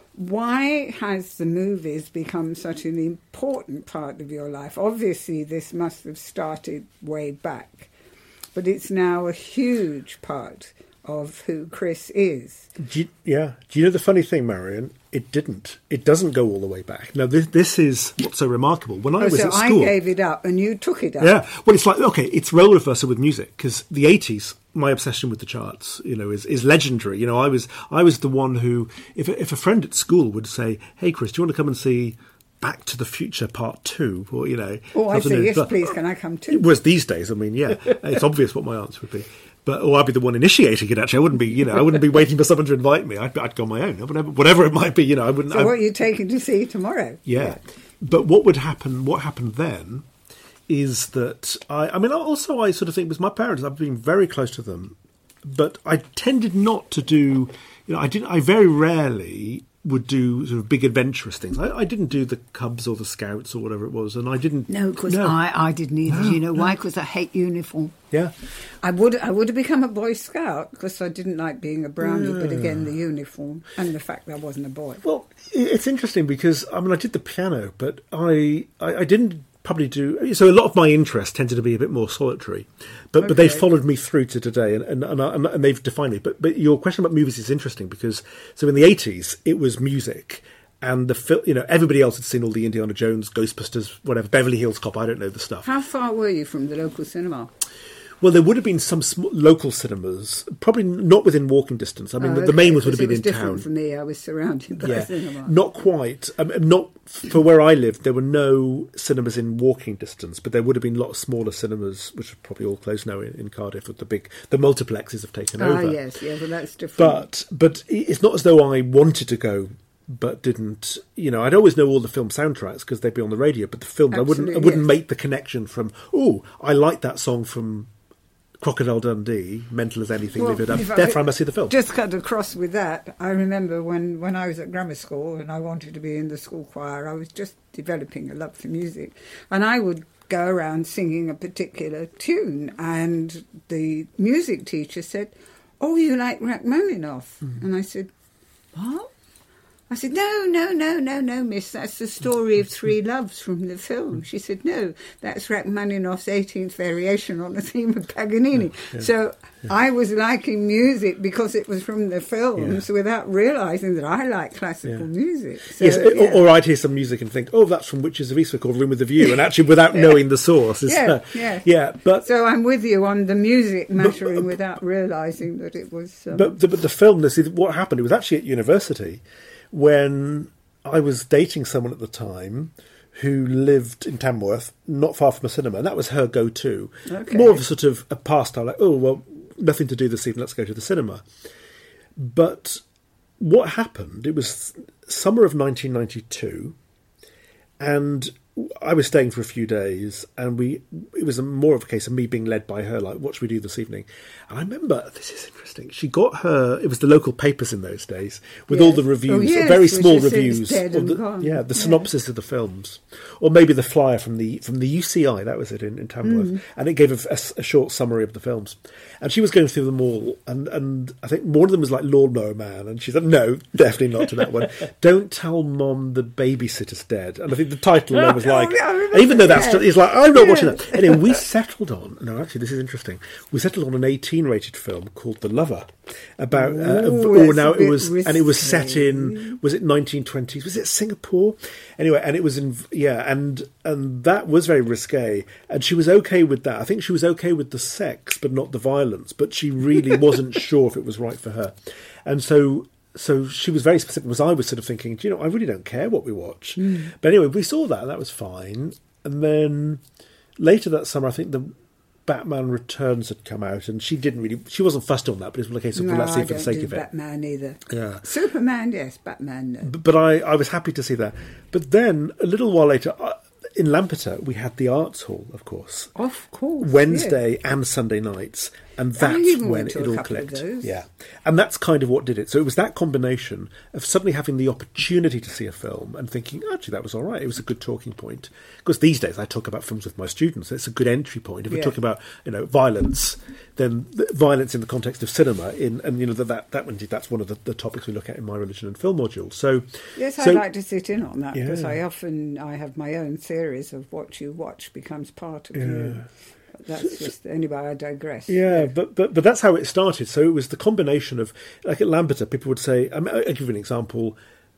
Why has the movies become such an important part of your life? Obviously, this must have started way back, but it's now a huge part of who Chris is. Do you, yeah. Do you know the funny thing, Marion, it didn't. It doesn't go all the way back. Now, this, this is what's so remarkable. When I oh, was so at school... I gave it up and you took it up. Yeah. Well, it's like, okay, it's role reversal with music, because the eighties, my obsession with the charts, you know, is, is legendary. You know, I was I was the one who, if, if a friend at school would say, hey, Chris, do you want to come and see Back to the Future Part Two? Or, you know... Oh, I say, yes, but, please, can I come too? Whereas these days, I mean, yeah, it's obvious what my answer would be. But or I'd be the one initiating it. Actually, I wouldn't be. You know, I wouldn't be waiting for someone to invite me. I'd, I'd go on my own. Whatever, whatever it might be. You know, I wouldn't. So, I, what are you taking to see tomorrow? Yeah. yeah, but what would happen? What happened then is that I. I mean, also I sort of think with my parents, I've been very close to them, but I tended not to do. You know, I didn't. I very rarely would do sort of big adventurous things. I, I didn't do the Cubs or the Scouts or whatever it was, and I didn't. No, because no. I, I didn't either. No, you know no. why? Because I hate uniform. Yeah, I would I would have become a Boy Scout because I didn't like being a brownie. Yeah. But again, the uniform and the fact that I wasn't a boy. Well, it's interesting because I mean I did the piano, but I I, I didn't. Probably do so. A lot of my interests tended to be a bit more solitary, but okay. but they followed me through to today, and and, and and they've defined me. But but your question about movies is interesting because so in the eighties it was music, and the film. You know, everybody else had seen all the Indiana Jones, Ghostbusters, whatever, Beverly Hills Cop. I don't know the stuff. How far were you from the local cinema? Well, there would have been some sm- local cinemas, probably not within walking distance. I mean, oh, the, okay, the main ones would have been in town. For me, I was surrounded by yeah, cinema. Not quite. Um, not for where I lived. There were no cinemas in walking distance, but there would have been a lot of smaller cinemas, which are probably all closed now in, in Cardiff. With the big, the multiplexes have taken ah, over. Ah, yes, yeah, well, that's different. But but it's not as though I wanted to go. But didn't, you know, I'd always know all the film soundtracks because they'd be on the radio. But the films, Absolutely, I wouldn't, I wouldn't yes. make the connection from. Oh, I like that song from Crocodile Dundee, Mental as Anything, well, Live It Up. Therefore, I must see the film. Just cut across with that. I remember when, when I was at grammar school and I wanted to be in the school choir. I was just developing a love for music, and I would go around singing a particular tune, and the music teacher said, "Oh, you like Rachmaninoff?" Mm. And I said, "What?" I said, no, no, no, no, no, miss, that's the story of three loves from the film. She said, no, that's Rachmaninoff's eighteenth variation on the theme of Paganini. Yeah, yeah, so yeah. I was liking music because it was from the films yeah. without realising that I like classical yeah. music. So, yes, yeah. or, or I'd hear some music and think, oh, that's from Witches of Eastwick or Room with a View, and actually without yeah. knowing the source. It's, yeah, uh, yeah. yeah, but so I'm with you on the music mattering but, without realising that it was... Um, but, the, but the film, this is what happened, it was actually at university, when I was dating someone at the time who lived in Tamworth, not far from a cinema, and that was her go-to. Okay. More of a sort of a pastime, like, oh, well, nothing to do this evening, let's go to the cinema. But what happened, it was summer of nineteen ninety-two, and I was staying for a few days, and we it was a, more of a case of me being led by her, like, what should we do this evening? And I remember, this is interesting, she got her, it was the local papers in those days, with yes. all the reviews, oh, yes, very small reviews, dead and the, gone. yeah, the yeah. synopsis of the films, or maybe the flyer from the from the U C I, that was it, in, in Tamworth, mm. and it gave a, a, a short summary of the films. And she was going through them all, and, and I think one of them was like Lawnmower Man, and she said, no, definitely not to that one. Don't tell Mom the babysitter's dead. And I think the title there was like, oh, yeah, even though that's, just, it's like, I'm not yeah. watching that. Anyway, we settled on, no, actually, this is interesting, we settled on an eighteen-rated film called The Lover, about, Ooh, uh, oh, now it was, risky. And it was set in, was it nineteen twenties, was it Singapore? Anyway, and it was in, yeah, and and that was very risque, and she was okay with that. I think she was okay with the sex, but not the violence, but she really wasn't sure if it was right for her. And so so she was very specific, because I was sort of thinking, do you know, I really don't care what we watch. Mm. But anyway, we saw that, and that was fine. And then later that summer, I think the Batman Returns had come out, and she didn't really, she wasn't fussed on that, but it was a case of, no, well, let's see I for the don't sake do of it. Batman either. Yeah. Superman, yes, Batman, no. But, but I, I was happy to see that. But then, a little while later, I, in Lampeter, we had the Arts Hall, of course. Of course. Wednesday yeah. and Sunday nights. And that's oh, when it all clicked. Yeah. And that's kind of what did it. So it was that combination of suddenly having the opportunity to see a film and thinking, actually, that was all right. It was a good talking point. Because these days I talk about films with my students. It's a good entry point. If we're yeah. talking about, you know, violence, then violence in the context of cinema, in and, you know, that, that, that indeed, that's one of the, the topics we look at in my religion and film module. So yes, so, I'd like to sit in on that, yeah. because I often, I have my own theories of what you watch becomes part of yeah. you. That's just, anyway, I digress. Yeah, but, but but that's how it started. So it was the combination of, like at Lampeter, people would say, I mean, I'll give you an example,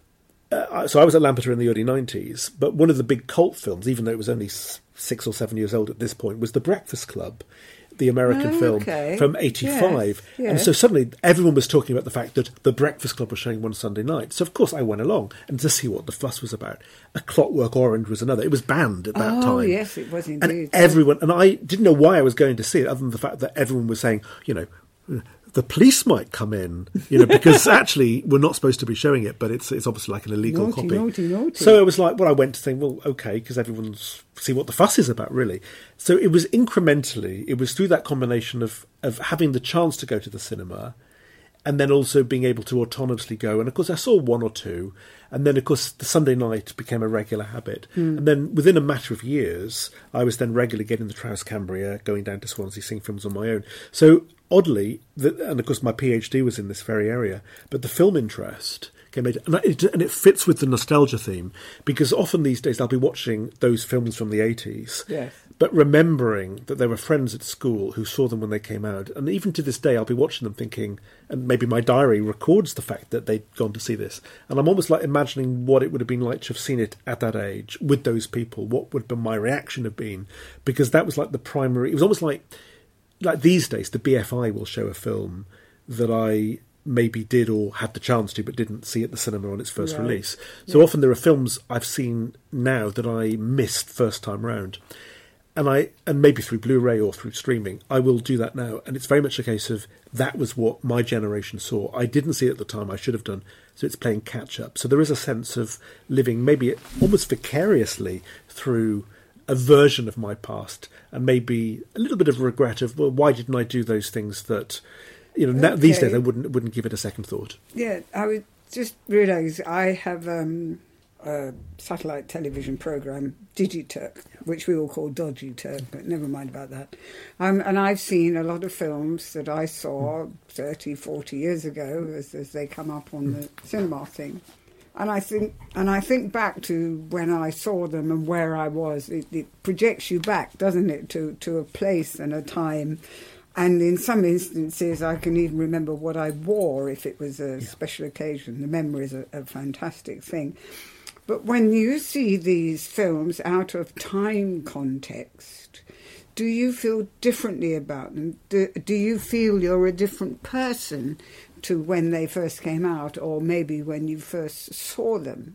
uh, so I was at Lampeter in the early nineties, but one of the big cult films, even though it was only six or seven years old at this point, was The Breakfast Club, the American oh, film okay. from eighty-five. Yes, yes. And so suddenly everyone was talking about the fact that The Breakfast Club was showing one Sunday night. So, of course, I went along and to see what the fuss was about. A Clockwork Orange was another. It was banned at that oh, time. Oh, yes, it was indeed. And everyone, and I didn't know why I was going to see it, other than the fact that everyone was saying, you know, the police might come in, you know, because actually we're not supposed to be showing it, but it's it's obviously like an illegal naughty, copy. Naughty, naughty. So I was like, well, I went to think, well, okay, because everyone's see what the fuss is about, really. So it was incrementally, it was through that combination of of having the chance to go to the cinema, and then also being able to autonomously go. And of course, I saw one or two, and then of course the Sunday night became a regular habit. Mm. And then within a matter of years, I was then regularly getting the Trans-Cambria, going down to Swansea, seeing films on my own. So oddly, the, and of course my PhD was in this very area, but the film interest came later. And it, and it fits with the nostalgia theme, because often these days I'll be watching those films from the eighties, yes. but remembering that there were friends at school who saw them when they came out. And even to this day, I'll be watching them thinking, and maybe my diary records the fact that they'd gone to see this. And I'm almost like imagining what it would have been like to have seen it at that age with those people. What would my reaction have been? Because that was like the primary, it was almost like, like these days, the B F I will show a film that I maybe did or had the chance to but didn't see at the cinema on its first right. release. So yeah. often there are films I've seen now that I missed first time round. And I and maybe through Blu-ray or through streaming, I will do that now. And it's very much a case of that was what my generation saw. I didn't see it at the time, I should have done. So it's playing catch-up. So there is a sense of living maybe almost vicariously through a version of my past, and maybe a little bit of regret of, well, why didn't I do those things that, you know, okay. now, these days I wouldn't wouldn't give it a second thought. Yeah, I would just realise I have um, a satellite television programme, Digiturk, yeah. which we all call Dodgy Turk, but never mind about that. Um, and I've seen a lot of films that I saw mm. thirty, forty years ago as, as they come up on mm. the cinema thing. And I think, and I think back to when I saw them and where I was. It, it projects you back, doesn't it, to, to a place and a time. And in some instances, I can even remember what I wore if it was a yeah. special occasion. The memory is a, a fantastic thing. But when you see these films out of time context, do you feel differently about them? Do, do you feel you're a different person to when they first came out, or maybe when you first saw them?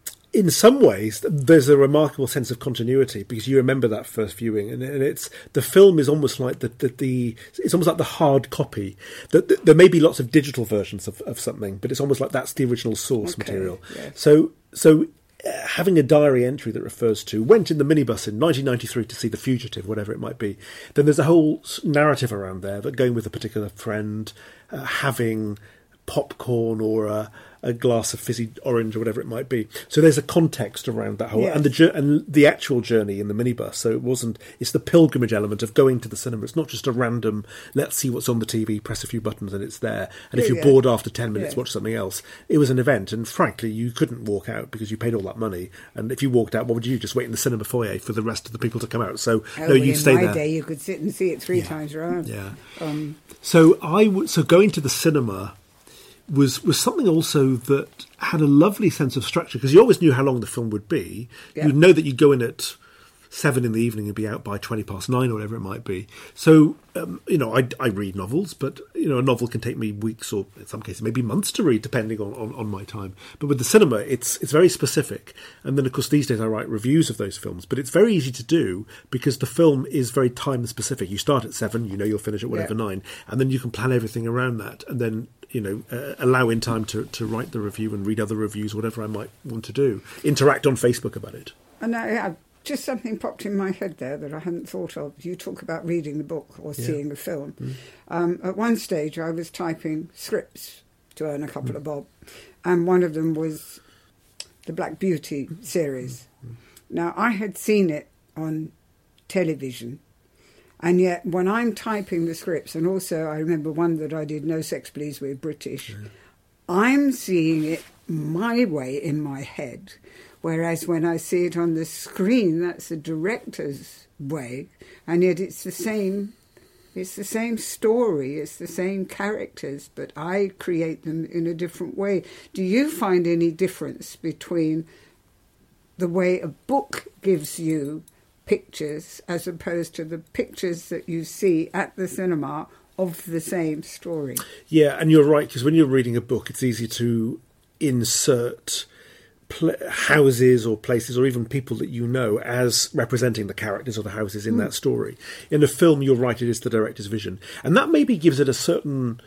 In some ways, there's a remarkable sense of continuity because you remember that first viewing, and, and it's the film is almost like the, the, the it's almost like the hard copy. That the, there may be lots of digital versions of, of something, but it's almost like that's the original source okay, material. yes. So, so. Uh, having a diary entry that refers to went in the minibus in nineteen ninety-three to see The Fugitive, whatever it might be, then there's a whole narrative around there that going with a particular friend, uh, having popcorn or a, a glass of fizzy orange or whatever it might be. So there's a context around that whole, yes. and the and the actual journey in the minibus. So it wasn't, it's the pilgrimage element of going to the cinema. It's not just a random, let's see what's on the T V, press a few buttons and it's there. And yeah, if you're yeah. bored after ten minutes, yeah. watch something else. It was an event, and frankly, you couldn't walk out because you paid all that money. And if you walked out, what would you do? Just wait in the cinema foyer for the rest of the people to come out. So oh, no, well, you'd stay there. In there. my day, you could sit and see it three yeah. times around. Yeah. Um, so I w- so going to the cinema was was something also that had a lovely sense of structure, because you always knew how long the film would be. Yeah. You'd know that you'd go in at seven in the evening and be out by twenty past nine or whatever it might be. So, um, you know, I, I read novels, but, you know, a novel can take me weeks or in some cases maybe months to read, depending on, on, on my time. But with the cinema, it's it's very specific. And then, of course, these days I write reviews of those films. But it's very easy to do because the film is very time specific. You start at seven, you know you'll finish at whatever yeah. nine, and then you can plan everything around that. And then, you know, uh, allow in time to, to write the review and read other reviews, whatever I might want to do. Interact on Facebook about it. And I, I, just something popped in my head there that I hadn't thought of. You talk about reading the book or yeah. seeing a film. Mm. Um, at one stage, I was typing scripts to earn a couple mm. of bob, and one of them was the Black Beauty series. Mm. Now, I had seen it on television, and yet when I'm typing the scripts, and also I remember one that I did, No Sex Please, We're British, yeah. I'm seeing it my way in my head. Whereas when I see it on the screen, that's the director's way, and yet it's the same It's the same story, it's the same characters, but I create them in a different way. Do you find any difference between the way a book gives you pictures as opposed to the pictures that you see at the cinema of the same story? Yeah, and you're right, because when you're reading a book, it's easy to insert pl- houses or places or even people that you know as representing the characters or the houses in mm. that story. In a film, you're right, it is the director's vision. And that maybe gives it a certain...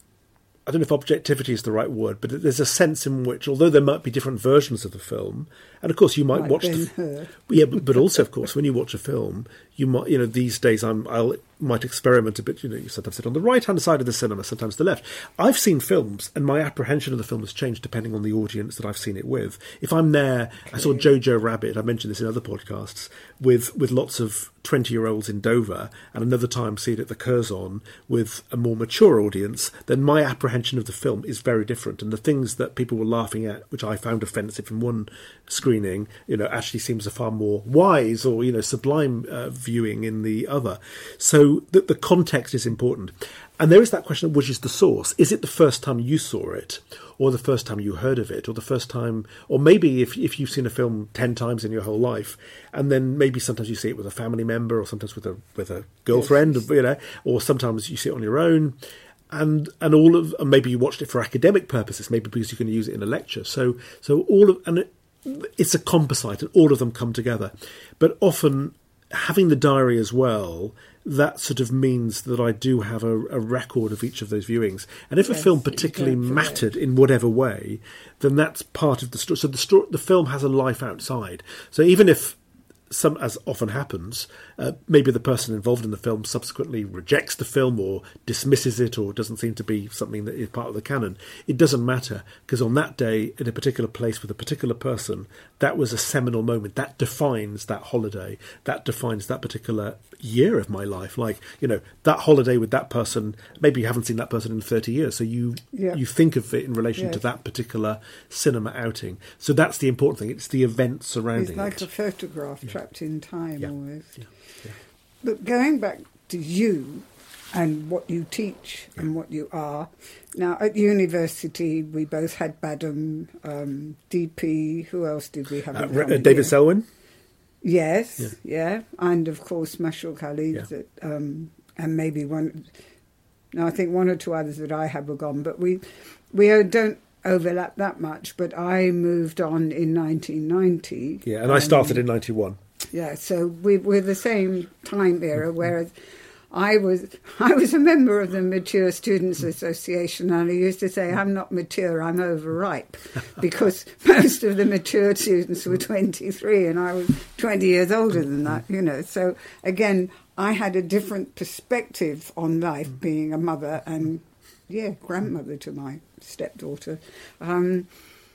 I don't know if objectivity is the right word, but there's a sense in which, although there might be different versions of the film, and of course you might like watch the, yeah, but, but also of course when you watch a film, you might, you know, these days I'm, I'll might experiment a bit. You know, you sometimes sit on the right hand side of the cinema, sometimes the left. I've seen films, and my apprehension of the film has changed depending on the audience that I've seen it with. If I'm there, okay. I saw Jojo Rabbit. I mentioned this in other podcasts with with lots of twenty-year-olds in Dover, and another time see it at the Curzon with a more mature audience, then my apprehension of the film is very different. And the things that people were laughing at, which I found offensive in one screening, you know, actually seems a far more wise or, you know, sublime uh, viewing in the other. So the, the context is important. And there is that question of which is the source. Is it the first time you saw it, or the first time you heard of it, or the first time, or maybe if if you've seen a film ten times in your whole life, and then maybe sometimes you see it with a family member, or sometimes with a with a girlfriend, yes. you know, or sometimes you see it on your own, and and all of, and maybe you watched it for academic purposes, maybe because you can use it in a lecture. So so all of, and it, it's a composite, and all of them come together. But often having the diary as well, that sort of means that I do have a, a record of each of those viewings. And if yes, a film particularly mattered in whatever way, then that's part of the story. So the story, the film has a life outside. So even if, some, as often happens, uh, maybe the person involved in the film subsequently rejects the film or dismisses it or doesn't seem to be something that is part of the canon, it doesn't matter, because on that day, in a particular place with a particular person, that was a seminal moment. That defines that holiday. That defines that particular year of my life. Like, you know, that holiday with that person, maybe you haven't seen that person in thirty years, so you yeah. you think of it in relation yes. to that particular cinema outing. So that's the important thing. It's the event surrounding it. It's like it. a photograph yeah. trapped in time yeah. almost. Yeah. Yeah. But going back to you and what you teach yeah. and what you are. Now, at university, we both had Badham, um, D P, who else did we have? Uh, uh, David Selwyn? Yes, yeah. yeah. And, of course, Mashal Khalid, yeah. that, um, and maybe one... No, I think one or two others that I had were gone. But we, we don't overlap that much. But I moved on in nineteen ninety. Yeah, and I started um, in ninety-one. Yeah, so we, we're the same time era, whereas I was I was a member of the Mature Students Association, and I used to say, I'm not mature, I'm overripe, because most of the mature students were twenty-three, and I was twenty years older than that, you know. So, again, I had a different perspective on life, being a mother and, yeah, grandmother to my stepdaughter. Um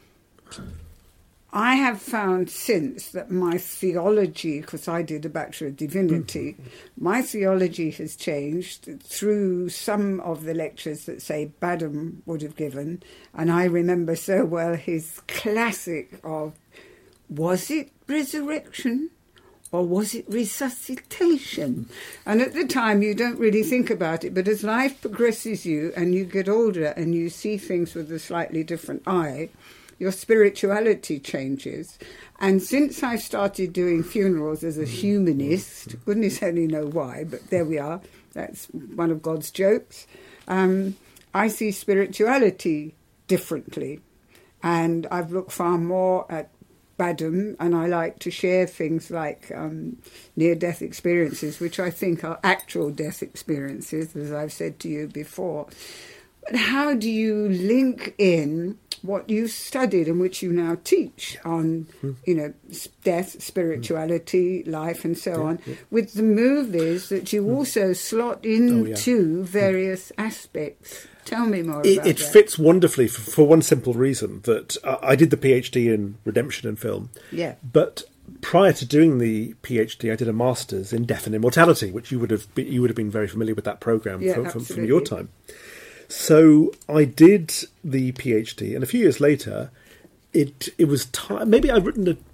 I have found since that my theology, because I did a Bachelor of Divinity, my theology has changed through some of the lectures that, say, Badham would have given. And I remember so well his classic of, was it resurrection or was it resuscitation? And at the time, you don't really think about it. But as life progresses you and you get older and you see things with a slightly different eye, your spirituality changes. And since I started doing funerals as a humanist, goodness only know why, but there we are, that's one of God's jokes, um, I see spirituality differently. And I've looked far more at Badham, and I like to share things like um, near-death experiences, which I think are actual death experiences, as I've said to you before. But how do you link in what you studied and which you now teach on, you know, death, spirituality, life, and so yeah, on, yeah. with the movies that you also slot into oh, yeah. various aspects? Tell me more it, about it that. It fits wonderfully for, for one simple reason, that uh, I did the PhD in redemption and film. Yeah. But prior to doing the PhD, I did a master's in death and immortality, which you would have been, you would have been very familiar with that programme yeah, from, from, from your time. So I did the PhD, and a few years later, it it was time. Maybe I'd written a,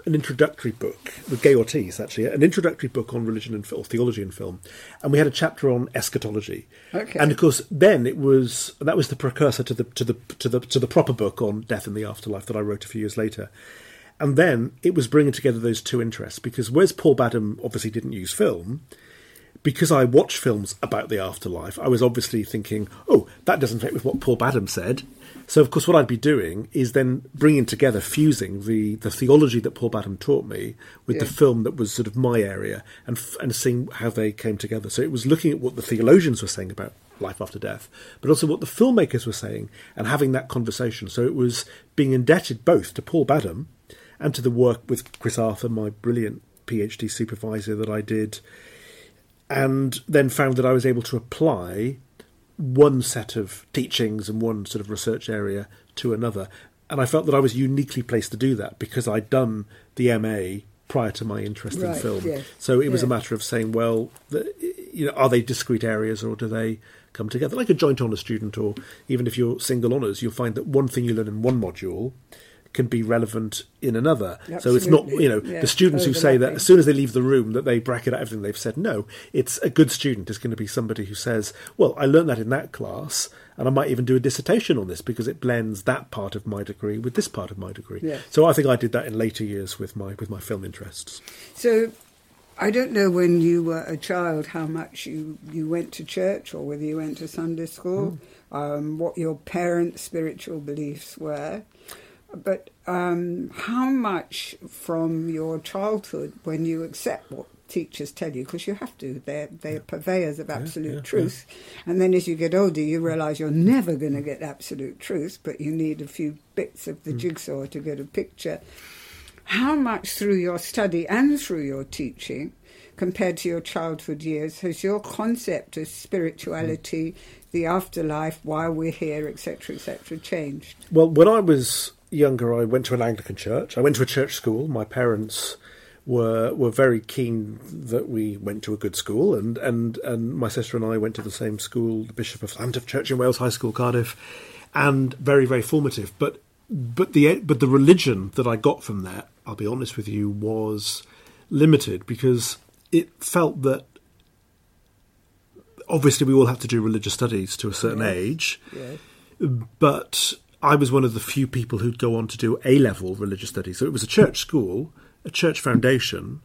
an introductory book with Gay Ortiz, actually, an introductory book on religion and or theology and film, and we had a chapter on eschatology. Okay. And of course, then it was that was the precursor to the to the to the to the proper book on death and the afterlife that I wrote a few years later. And then it was bringing together those two interests, because whereas Paul Badham obviously didn't use film, because I watch films about the afterlife, I was obviously thinking, oh, that doesn't fit with what Paul Badham said. So, of course, what I'd be doing is then bringing together, fusing the, the theology that Paul Badham taught me with yeah. the film that was sort of my area, and and seeing how they came together. So it was looking at what the theologians were saying about life after death, but also what the filmmakers were saying, and having that conversation. So it was being indebted both to Paul Badham and to the work with Chris Arthur, my brilliant PhD supervisor that I did, and then found that I was able to apply one set of teachings and one sort of research area to another. And I felt that I was uniquely placed to do that because I'd done the M A prior to my interest right, in film. yes. So it was yeah. a matter of saying, well, the, you know, are they discrete areas or do they come together? Like a joint honours student, or even if you're single honours, you'll find that one thing you learn in one module can be relevant in another. Absolutely. So it's not, you know, yeah. the students who say that as soon as they leave the room that they bracket out everything they've said. No, it's a good student is going to be somebody who says, well, I learned that in that class, and I might even do a dissertation on this because it blends that part of my degree with this part of my degree. Yeah. So I think I did that in later years with my with my film interests. So I don't know when you were a child how much you, you went to church or whether you went to Sunday school, mm. um, what your parents' spiritual beliefs were. But um, how much from your childhood, when you accept what teachers tell you, because you have to, they're, they're yeah. purveyors of absolute yeah, yeah, truth, yeah. and then as you get older you realise you're never going to get absolute truth, but you need a few bits of the mm. jigsaw to get a picture. How much through your study and through your teaching, compared to your childhood years, has your concept of spirituality, mm. the afterlife, why we're here, et cetera, et cetera, changed? Well, when I was younger, I went to an Anglican church. I went to a church school. My parents were were very keen that we went to a good school, and, and, and my sister and I went to the same school, the Bishop of Llandaff Church in Wales High School, Cardiff, and very, very formative. But but the but the religion that I got from that, I'll be honest with you, was limited, because it felt that obviously we all have to do religious studies to a certain yes. age, yes. but I was one of the few people who'd go on to do A-level religious studies. So it was a church school, a church foundation,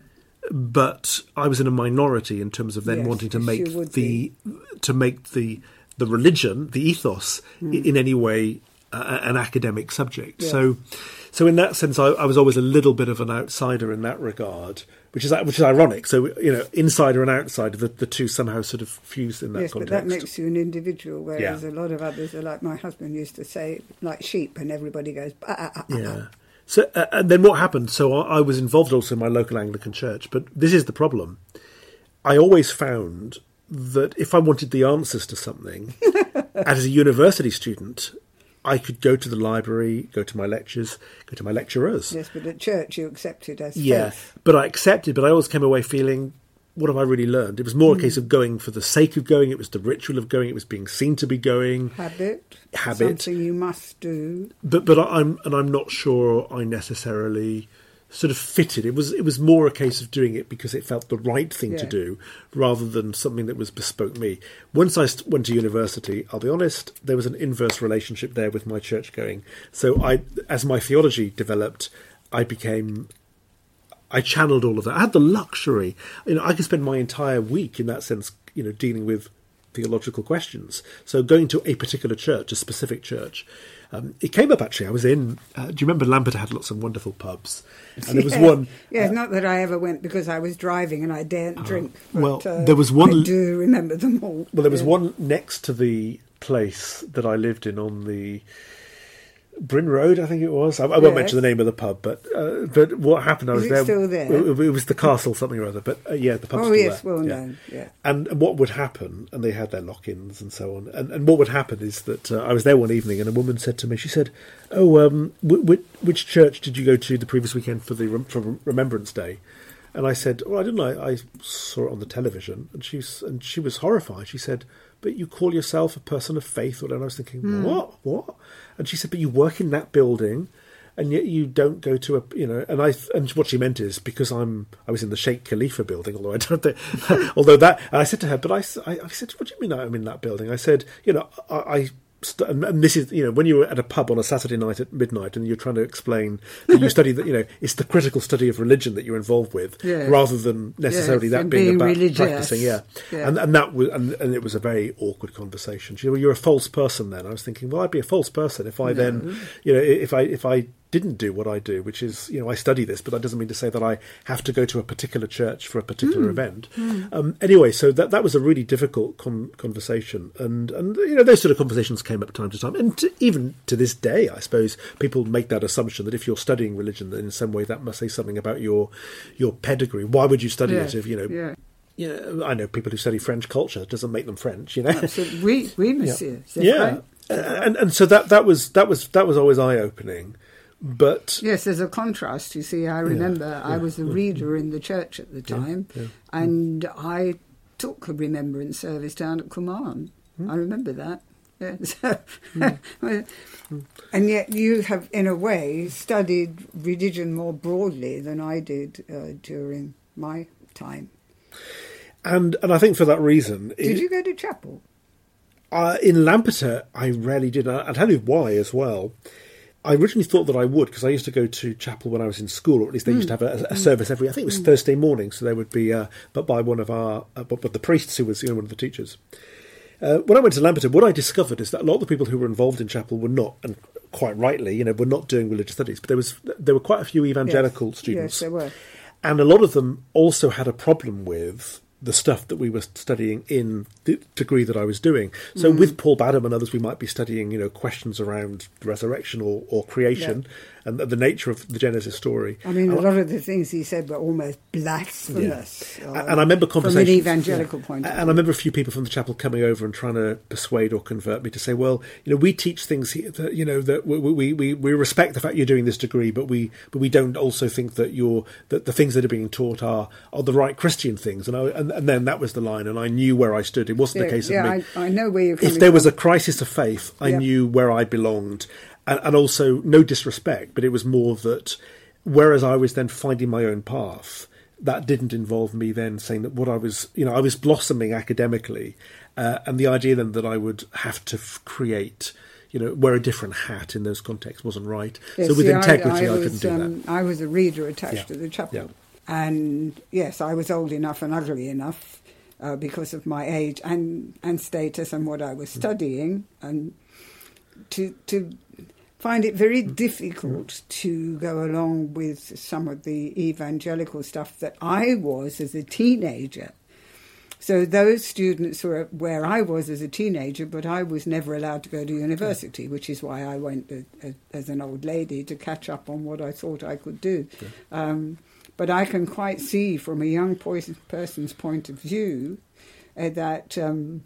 but I was in a minority in terms of then yes, wanting to make the be. to make the the religion, the ethos, mm. in any way uh, an academic subject. Yes. So, so in that sense, I, I was always a little bit of an outsider in that regard, which is which is ironic. So, you know, insider and outsider, the, the two somehow sort of fused in that yes, context. Yes, but that makes you an individual, whereas yeah. a lot of others are like my husband used to say, like sheep, and everybody goes, ah, ah, ah, ah. Yeah. So, uh, and then what happened? So I, I was involved also in my local Anglican church, but this is the problem. I always found that if I wanted the answers to something, as a university student, I could go to the library, go to my lectures, go to my lecturers. Yes, but at church you accepted as yeah, faith. But I accepted, but I always came away feeling, what have I really learned? It was more mm. a case of going for the sake of going. It was the ritual of going. It was being seen to be going. Habit. Habit. Something you must do. But but I'm and I'm not sure I necessarily sort of fitted. It was it was more a case of doing it because it felt the right thing yeah. to do, rather than something that was bespoke me. Once I went to university, I'll be honest, there was an inverse relationship there with my church going. So I, as my theology developed, I became. I channeled all of that. I had the luxury, you know, I could spend my entire week in that sense, you know, dealing with theological questions. So going to a particular church, a specific church, um, it came up actually. I was in, uh, do you remember Lampeter had lots of wonderful pubs? And there was yes. one. Yes, uh, not that I ever went because I was driving and I daren't drink. But, well, uh, there was one. I do remember them all. Well, there was yeah. one next to the place that I lived in on the Bryn Road, I think it was. I, I won't yes. mention the name of the pub, but uh, but what happened? I was Is it there. Still there? It, it was the Castle something or other, but uh, yeah, the pub's oh still yes, there. well yeah. known. Yeah. And, and what would happen? And they had their lock-ins and so on. And, and what would happen is that uh, I was there one evening, and a woman said to me, she said, "Oh, um, w- w- which church did you go to the previous weekend for the rem- for Remembrance Day?" And I said, "Well, I didn't know. I saw it on the television." And she's and she was horrified. She said, "But you call yourself a person of faith?" And I was thinking, mm. "What? What?" And she said, "But you work in that building, and yet you don't go to a, you know, and I, and what she meant is because I'm, I was in the Sheikh Khalifa building, although I don't think, although that, and I said to her, but I, I, I said, what do you mean I'm in that building? I said, you know, I, I st- and this is, you know, when you're at a pub on a Saturday night at midnight and you're trying to explain that you study that, you know, it's the critical study of religion that you're involved with, yes. rather than necessarily yes, that being, being about religious. practicing, yeah. yeah. And, and that was, and, and it was a very awkward conversation. She said, well, you're a false person then. I was thinking, well, I'd be a false person if I no. then, you know, if I, if I, didn't do what I do, which is, you know, I study this, but that doesn't mean to say that I have to go to a particular church for a particular mm. event. Mm. Um, anyway, so that that was a really difficult con- conversation, and and you know those sort of conversations came up time to time, and to, even to this day, I suppose people make that assumption that if you're studying religion, then in some way that must say something about your your pedigree. Why would you study yes. it if you know? Yeah. You know, I know people who study French culture. It doesn't make them French, you know. Absolutely. Oui, oui, monsieur. Yeah, yeah. Right. Uh, and and so that that was that was that was always eye opening. But yes, there's a contrast. You see, I remember yeah, yeah, I was a reader in the church at the time, yeah, yeah. and I took a remembrance service down at Cumann. Mm. I remember that. Yeah. So, mm. And yet you have, in a way, studied religion more broadly than I did uh, during my time. And and I think for that reason... Did it, you go to chapel? Uh, in Lampeter, I rarely did. I'll tell you why as well. I originally thought that I would, because I used to go to chapel when I was in school, or at least they mm. used to have a, a service every, I think it was mm. Thursday morning, so there would be, uh, but by one of our, uh, but, but the priests who was, you know, one of the teachers. Uh, when I went to Lampeter, what I discovered is that a lot of the people who were involved in chapel were not, and quite rightly, you know, were not doing religious studies, but there was, there were quite a few evangelical yes. students. Yes, there were. And a lot of them also had a problem with the stuff that we were studying in the degree that I was doing. So mm. with Paul Badham and others, we might be studying, you know, questions around resurrection or, or creation yeah. and the nature of the Genesis story. I mean, a lot of the things he said were almost blasphemous. Yeah. Uh, and I remember conversations... From an evangelical yeah. point of view. And I remember a few people from the chapel coming over and trying to persuade or convert me to say, well, you know, we teach things here that, you know, that we, we, we, we respect the fact you're doing this degree, but we but we don't also think that you're that the things that are being taught are, are the right Christian things. And, I, and and then that was the line, and I knew where I stood. It wasn't yeah, a case of yeah, me. I, I know where you're coming If there from. was a crisis of faith, I yeah. knew where I belonged. And, and also, no disrespect, but it was more that whereas I was then finding my own path, that didn't involve me then saying that what I was, you know, I was blossoming academically. Uh, and the idea then that I would have to f- create, you know, wear a different hat in those contexts wasn't right. Yes, so with see, integrity, I, I, I was, couldn't do um, that. I was a reader attached yeah. to the chapel. Yeah. And yes, I was old enough and ugly enough uh, because of my age and, and status and what I was studying, and to to find it very difficult to go along with some of the evangelical stuff that I was as a teenager. So those students were where I was as a teenager, but I was never allowed to go to university, which is why I went to, as, as an old lady to catch up on what I thought I could do. Yeah. Um, but I can quite see from a young person's point of view uh, that um,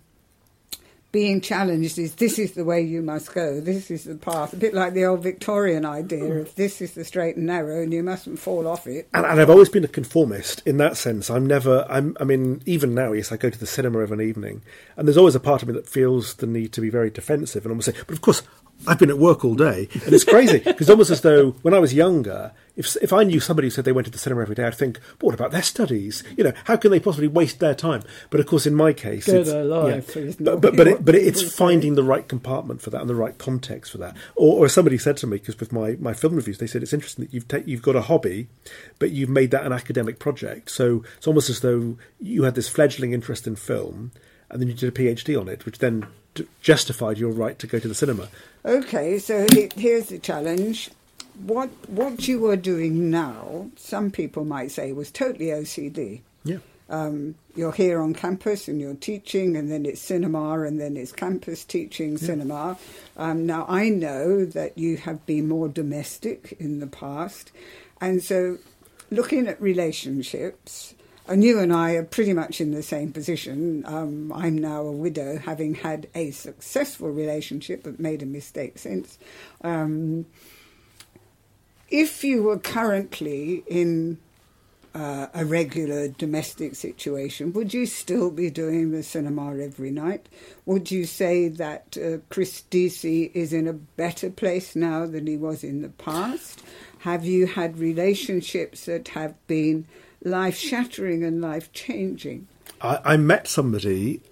being challenged is this is the way you must go, this is the path, a bit like the old Victorian idea of this is the straight and narrow and you mustn't fall off it. And, and I've always been a conformist in that sense. I'm never, I'm, I mean, even now, yes, I go to the cinema of an evening, and there's always a part of me that feels the need to be very defensive and almost say, but of course, I've been at work all day, and it's crazy, because almost as though when I was younger, if if I knew somebody who said they went to the cinema every day, I'd think, but what about their studies? You know, how can they possibly waste their time? But of course, in my case, Go it's, their life, yeah, but but, but, it, but it's finding the right compartment for that and the right context for that. Or, or somebody said to me, because with my, my film reviews, they said it's interesting that you've ta- you've got a hobby, but you've made that an academic project. So it's almost as though you had this fledgling interest in film, and then you did a PhD on it, which then justified your right to go to the cinema. Okay, so here's the challenge. What what you are doing now, some people might say, was totally O C D. Yeah. Um, you're here on campus and you're teaching, and then it's cinema, and then it's campus teaching, yeah. cinema. Um, now, I know that you have been more domestic in the past, and so looking at relationships... And you and I are pretty much in the same position. Um, I'm now a widow, having had a successful relationship, but made a mistake since. Um, if you were currently in uh, a regular domestic situation, would you still be doing the cinema every night? Would you say that uh, Chris Deasy is in a better place now than he was in the past? Have you had relationships that have been life-shattering and life-changing? I, I met somebody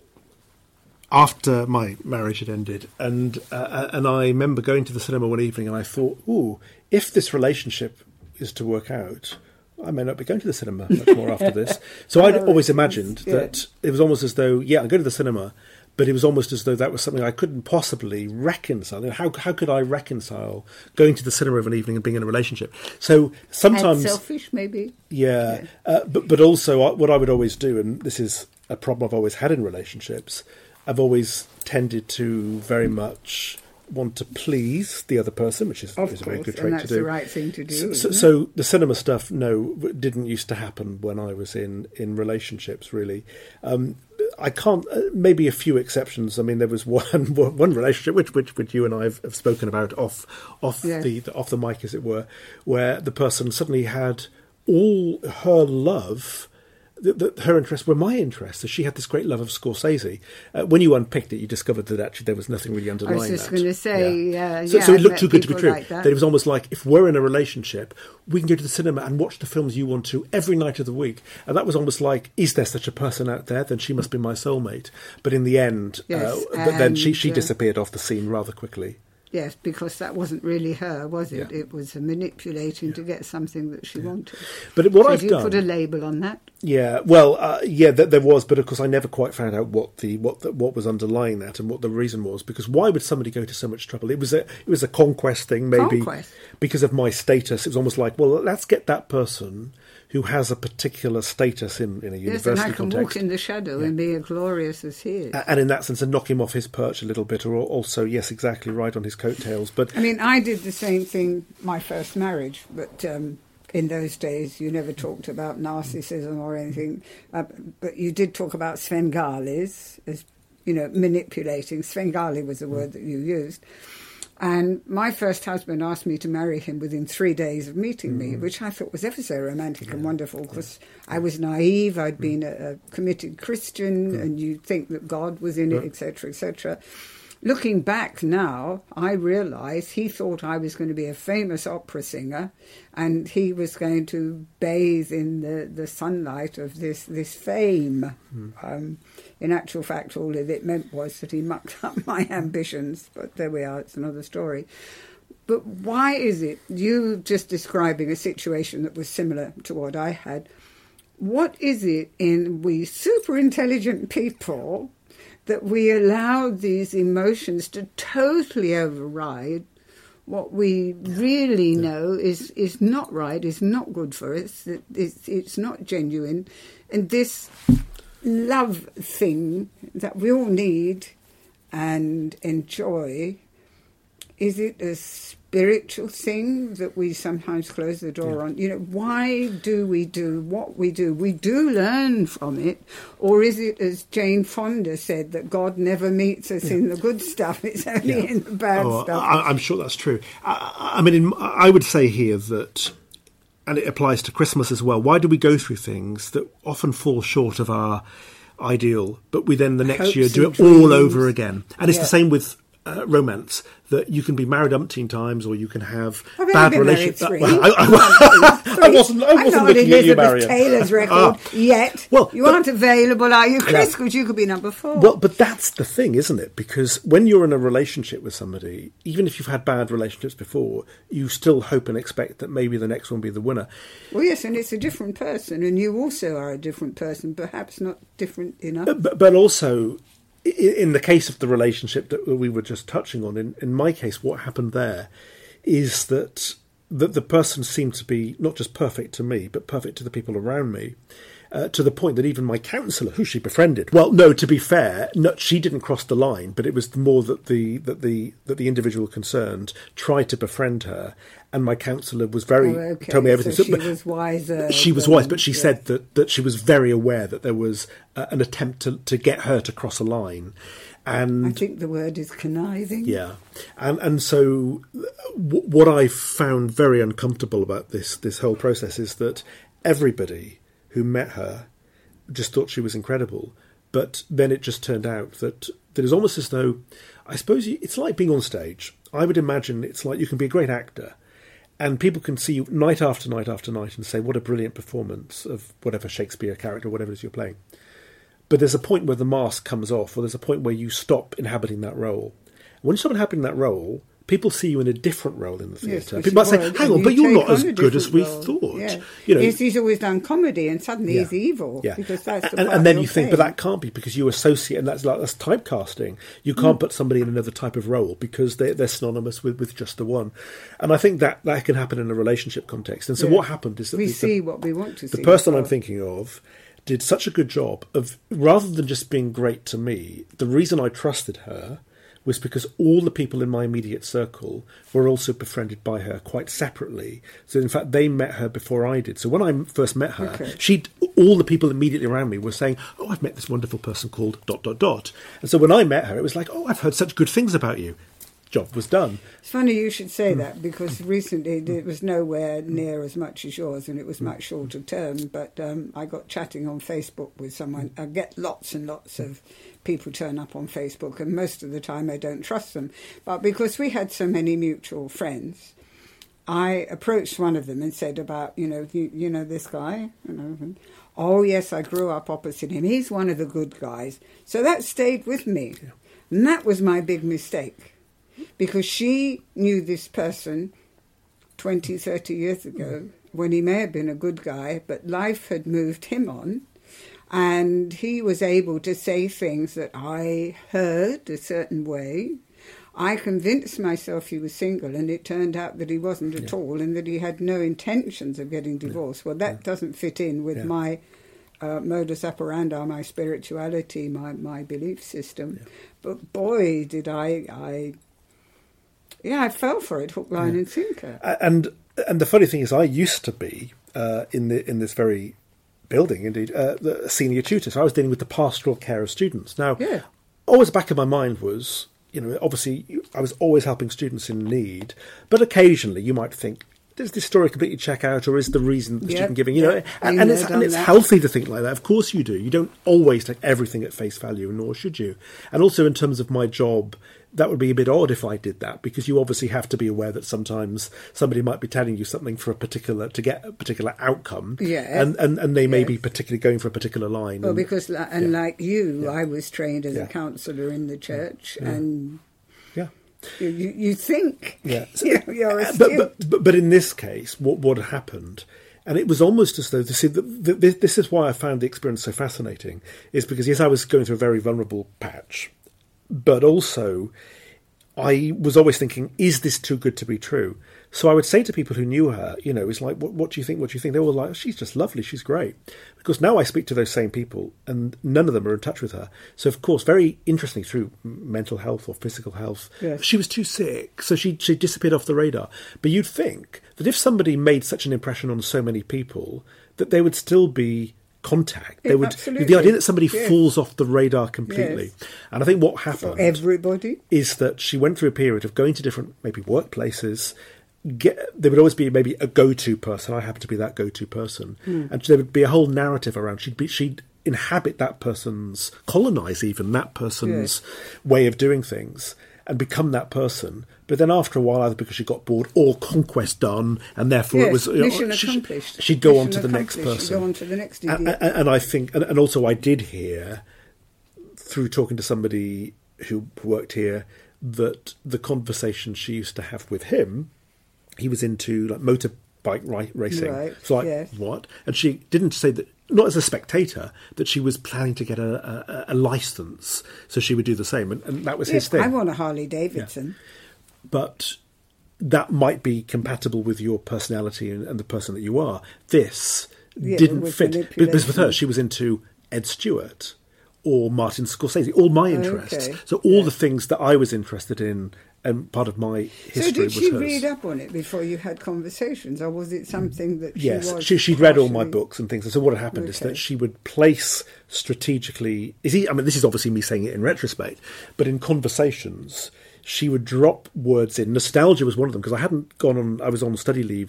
after my marriage had ended, and uh, and I remember going to the cinema one evening, and I thought, ooh, if this relationship is to work out, I may not be going to the cinema much more after this. So I'd always imagined yeah. that it was almost as though, yeah, I go to the cinema, but it was almost as though that was something I couldn't possibly reconcile. How how could I reconcile going to the cinema of an evening and being in a relationship? So sometimes... And selfish, maybe? Yeah, yeah. Uh, but, but also what I would always do, and this is a problem I've always had in relationships, I've always tended to very much want to please the other person, which is, of is a course, very good and trait that's to do. the right thing to do. So, so, isn't it? so the cinema stuff, no, didn't used to happen when I was in, in relationships, really. Um, I can't, uh, maybe a few exceptions. I mean, there was one one relationship, which which, which you and I have, have spoken about off off yeah. the, the off the mic, as it were, where the person suddenly had all her love... The, the, her interests were my interests. So she had this great love of Scorsese. Uh, when you unpicked it, you discovered that actually there was nothing really underlying that. I was just going to say, yeah. yeah, so, yeah so it I've looked met too good to be true. Like that. that it was almost like, if we're in a relationship, we can go to the cinema and watch the films you want to every night of the week. And that was almost like, is there such a person out there? Then she must be my soulmate. But in the end, yes, uh, but then she, she uh, disappeared off the scene rather quickly. Yes, because that wasn't really her, was it? Yeah. It was manipulating yeah. to get something that she yeah. wanted. But what so I've you done, put a label on that. Yeah, well, uh, yeah, th- there was, but of course, I never quite found out what the what the, what was underlying that and what the reason was. Because why would somebody go to so much trouble? It was a it was a conquest thing, maybe Conquest. Because of my status. It was almost like, well, let's get that person who has a particular status in, in a university yes, and I can context. walk in the shadow yeah. and be as glorious as he is. And in that sense, and knock him off his perch a little bit, or also, yes, exactly, ride on his coattails. But I mean, I did the same thing my first marriage, but um, in those days you never talked about narcissism or anything. Uh, but you did talk about Svengalis as, you know, manipulating. Svengali was the word that you used. And my first husband asked me to marry him within three days of meeting mm. me, which I thought was ever so romantic yeah. and wonderful, because yeah. I was naive, I'd mm. been a, a committed Christian, mm. and you'd think that God was in it, et cetera, et cetera. Looking back now, I realise he thought I was going to be a famous opera singer, and he was going to bathe in the, the sunlight of this, this fame. Mm. Um, in actual fact, all that it meant was that he mucked up my ambitions, but there we are, it's another story. But why is it, you just describing a situation that was similar to what I had, what is it in we super intelligent people that we allow these emotions to totally override what we really know is, is not right, is not good for us, that it's, it's not genuine. And this love thing that we all need and enjoy, is it a spiritual thing that we sometimes close the door yeah. on? You know, why do we do what we do? We do learn from it. Or is it, as Jane Fonda said, that God never meets us yeah. in the good stuff, it's only yeah. in the bad oh, stuff? I, I'm sure that's true. I, I mean, in, I would say here that, and it applies to Christmas as well, why do we go through things that often fall short of our ideal, but we then the next Hopes year do it dreams. all over again? And it's yeah. the same with Uh, romance, that you can be married umpteen times, or you can have I've bad been relationships. Three. Well, I, I, I wasn't. I wasn't I'm not looking at you, Elizabeth Marion. Taylor's record ah. yet. Well, you but, aren't available, are you, Chris? Yeah. Because you could be number four. Well, but that's the thing, isn't it? Because when you're in a relationship with somebody, even if you've had bad relationships before, you still hope and expect that maybe the next one will be the winner. Well, yes, and it's a different person, and you also are a different person, perhaps not different enough. But, but also, in the case of the relationship that we were just touching on, in, in my case, what happened there is that the, the person seemed to be not just perfect to me, but perfect to the people around me, uh, to the point that even my counsellor, who she befriended, well, no, to be fair, no, she didn't cross the line, but it was more that the that the that the individual concerned tried to befriend her, and my counsellor was very oh, okay. told me everything. So she but, was wiser. She was than, wise, but she yeah. said that, that she was very aware that there was uh, an attempt to, to get her to cross a line. And I think the word is conniving. Yeah, and and so w- what I found very uncomfortable about this this whole process is that everybody who met her just thought she was incredible. But then it just turned out that, that it's almost as though, I suppose you, it's like being on stage. I would imagine it's like you can be a great actor and people can see you night after night after night and say, what a brilliant performance of whatever Shakespeare character, whatever it is you're playing. But there's a point where the mask comes off, or there's a point where you stop inhabiting that role. When you stop inhabiting that role, people see you in a different role in the theatre. Yes, people might say, hang on, you but you're not on as good as we role. thought. Yeah. You know, he's, he's always done comedy, and suddenly yeah, he's evil. Yeah. Because that's the and, part and then you're you think, playing. but that can't be because you associate, and that's like that's typecasting. You can't mm. put somebody in another type of role because they're, they're synonymous with, with just the one. And I think that, that can happen in a relationship context. And so yeah. what happened is that we the, see what we want to the see. The person I'm thinking of did such a good job of, rather than just being great to me, the reason I trusted her was because all the people in my immediate circle were also befriended by her quite separately. So in fact, they met her before I did. So when I first met her, okay. she all the people immediately around me were saying, oh, I've met this wonderful person called dot, dot, dot. And so when I met her, it was like, oh, I've heard such good things about you. Job was done. It's funny you should say that because recently it was nowhere near as much as yours and it was much shorter term. But um, I got chatting on Facebook with someone. I get lots and lots of people turn up on Facebook, and most of the time I don't trust them. But because we had so many mutual friends, I approached one of them and said about, you know, you, you know this guy? You know, and, oh, yes, I grew up opposite him. He's one of the good guys. So that stayed with me. Yeah. And that was my big mistake. Because she knew this person twenty, thirty years ago when he may have been a good guy, but life had moved him on. And he was able to say things that I heard a certain way. I convinced myself he was single, and it turned out that he wasn't at yeah. all, and that he had no intentions of getting divorced. Yeah. Well, that yeah. doesn't fit in with yeah. my uh, modus operandi, my spirituality, my, my belief system. Yeah. But boy, did I... I Yeah, I fell for it, hook, line, yeah. and sinker. And and the funny thing is, I used to be uh, in the in this very building, indeed, uh, the senior tutor. So I was dealing with the pastoral care of students. Now, yeah. always back of my mind was, you know, obviously I was always helping students in need, but occasionally you might think, does this story completely check out, or is the reason the yep, student giving, you yep, know, and, and it's, and it's healthy to think like that. Of course you do. You don't always take everything at face value, nor should you. And also in terms of my job, that would be a bit odd if I did that, because you obviously have to be aware that sometimes somebody might be telling you something for a particular, to get a particular outcome. Yeah. And, and, and they may yes. be particularly going for a particular line. Well, and, because, and yeah. like you, yeah. I was trained as yeah. a counsellor in the church, yeah. and yeah. You, you, you think yeah. so, you're, you're a but, but, but, but in this case, what, what happened, and it was almost as though, this is, this is why I found the experience so fascinating, is because, yes, I was going through a very vulnerable patch, but also I was always thinking, is this too good to be true? So I would say to people who knew her, you know, it's like, what, what do you think? What do you think? They were like, oh, she's just lovely. She's great. Because now I speak to those same people and none of them are in touch with her. So, of course, very interestingly, through mental health or physical health, yes. she was too sick. So she, she disappeared off the radar. But you'd think that if somebody made such an impression on so many people, that they would still be contact. They yeah, would absolutely. The idea that somebody yes. falls off the radar completely. Yes. And I think what happened For everybody is that she went through a period of going to different maybe workplaces. Get, there would always be maybe a go-to person. I happen to be that go-to person, mm. and there would be a whole narrative around. She'd be, she'd inhabit that person's, colonise even that person's yes. way of doing things, and become that person. But then after a while, either because she got bored or conquest done, and therefore yes, it was you mission know, accomplished. She, she'd go mission on to the next person. She'd go on to the next idiot. And, and, and I think, and, and also I did hear through talking to somebody who worked here that the conversation she used to have with him. He was into like motorbike ri- racing. Right, so like, yes. what? And she didn't say that, not as a spectator, that she was planning to get a, a, a licence, so she would do the same. And, and that was yes, his thing. I want a Harley Davidson. Yeah. But that might be compatible with your personality and, and the person that you are. This yeah, didn't fit. Because with her, she was into Ed Stewart or Martin Scorsese, all my interests. Okay. So all yeah. the things that I was interested in, and part of my history so did was she hers. read up on it before you had conversations, or was it something that she yes, was she, she'd read all my partially... books and things. And so what had happened okay. is that she would place strategically... Is he, I mean, this is obviously me saying it in retrospect, but in conversations, she would drop words in. Nostalgia was one of them, because I hadn't gone on... I was on study leave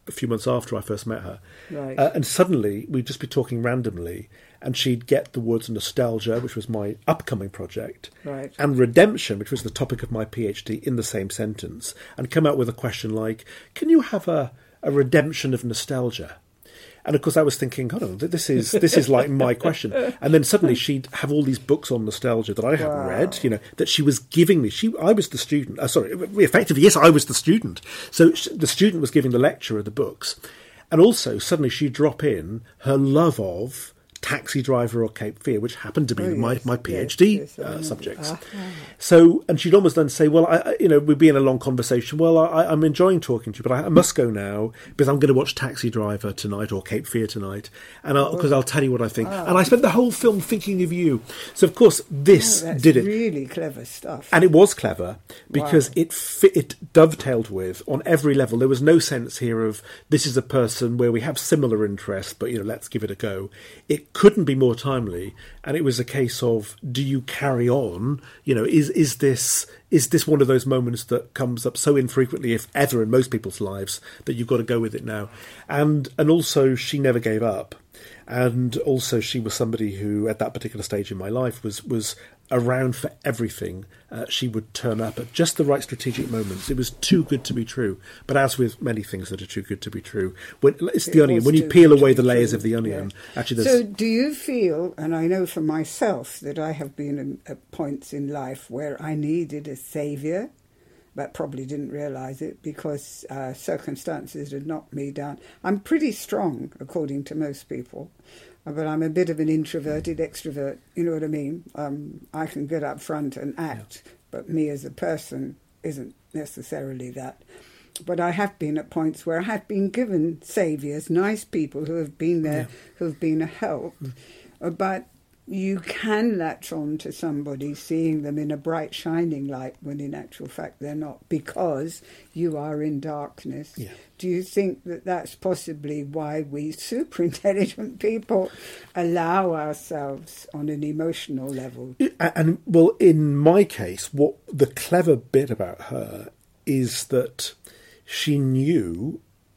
a few months after I first met her. Right. Uh, and suddenly we'd just be talking randomly, and she'd get the words nostalgia, which was my upcoming project, Right. and redemption, which was the topic of my PhD, in the same sentence, and come out with a question like, can you have a, a redemption of nostalgia? And of course, I was thinking, hold on, this is this is like my question. And then suddenly she'd have all these books on nostalgia that I hadn't Wow. read, you know, that she was giving me. She, I was the student. Uh, sorry, effectively, yes, I was the student. So sh- the student was giving the lecturer the books, and also suddenly she'd drop in her love of Taxi Driver or Cape Fear, which happened to be Oh, my, yes, my yes, PhD yes, I uh, remember. subjects. Ah. So, and she'd almost then say, well, I, I- you know, we'd be in a long conversation. Well, I, I'm enjoying talking to you, but I, I must go now because I'm going to watch Taxi Driver tonight or Cape Fear tonight, and because I'll, I'll tell you what I think. And I spent the whole film thinking of you. So, of course, this Oh, that's did it. really clever stuff. And it was clever because Wow. it fit, it dovetailed with on every level. There was no sense here of this is a person where we have similar interests, but you know, let's give it a go. It couldn't be more timely, and it was a case of do you carry on? You know, is is this is this one of those moments that comes up so infrequently, if ever, in most people's lives that you've got to go with it now? And and also, she never gave up. And also, she was somebody who, at that particular stage in my life, was was around for everything. Uh, she would turn up at just the right strategic moments. It was too good to be true. But as with many things that are too good to be true, when it's the It onion. was When you too peel good to away be the layers true, of the onion, yeah. actually, there's So, do you feel, and I know for myself, that I have been in- at points in life where I needed a saviour, but probably didn't realise it because uh, circumstances had knocked me down. I'm pretty strong, according to most people, uh, but I'm a bit of an introverted extrovert, you know what I mean? Um, I can get up front and act, but me as a person isn't necessarily that. But I have been at points where I have been given saviours, nice people who have been there, Yeah. who have been a help. Uh, But you can latch on to somebody seeing them in a bright, shining light when in actual fact they're not, because you are in darkness. Yeah. Do you think that that's possibly why we super intelligent people allow ourselves on an emotional level? And, and well, in my case, what the clever bit about her is that she knew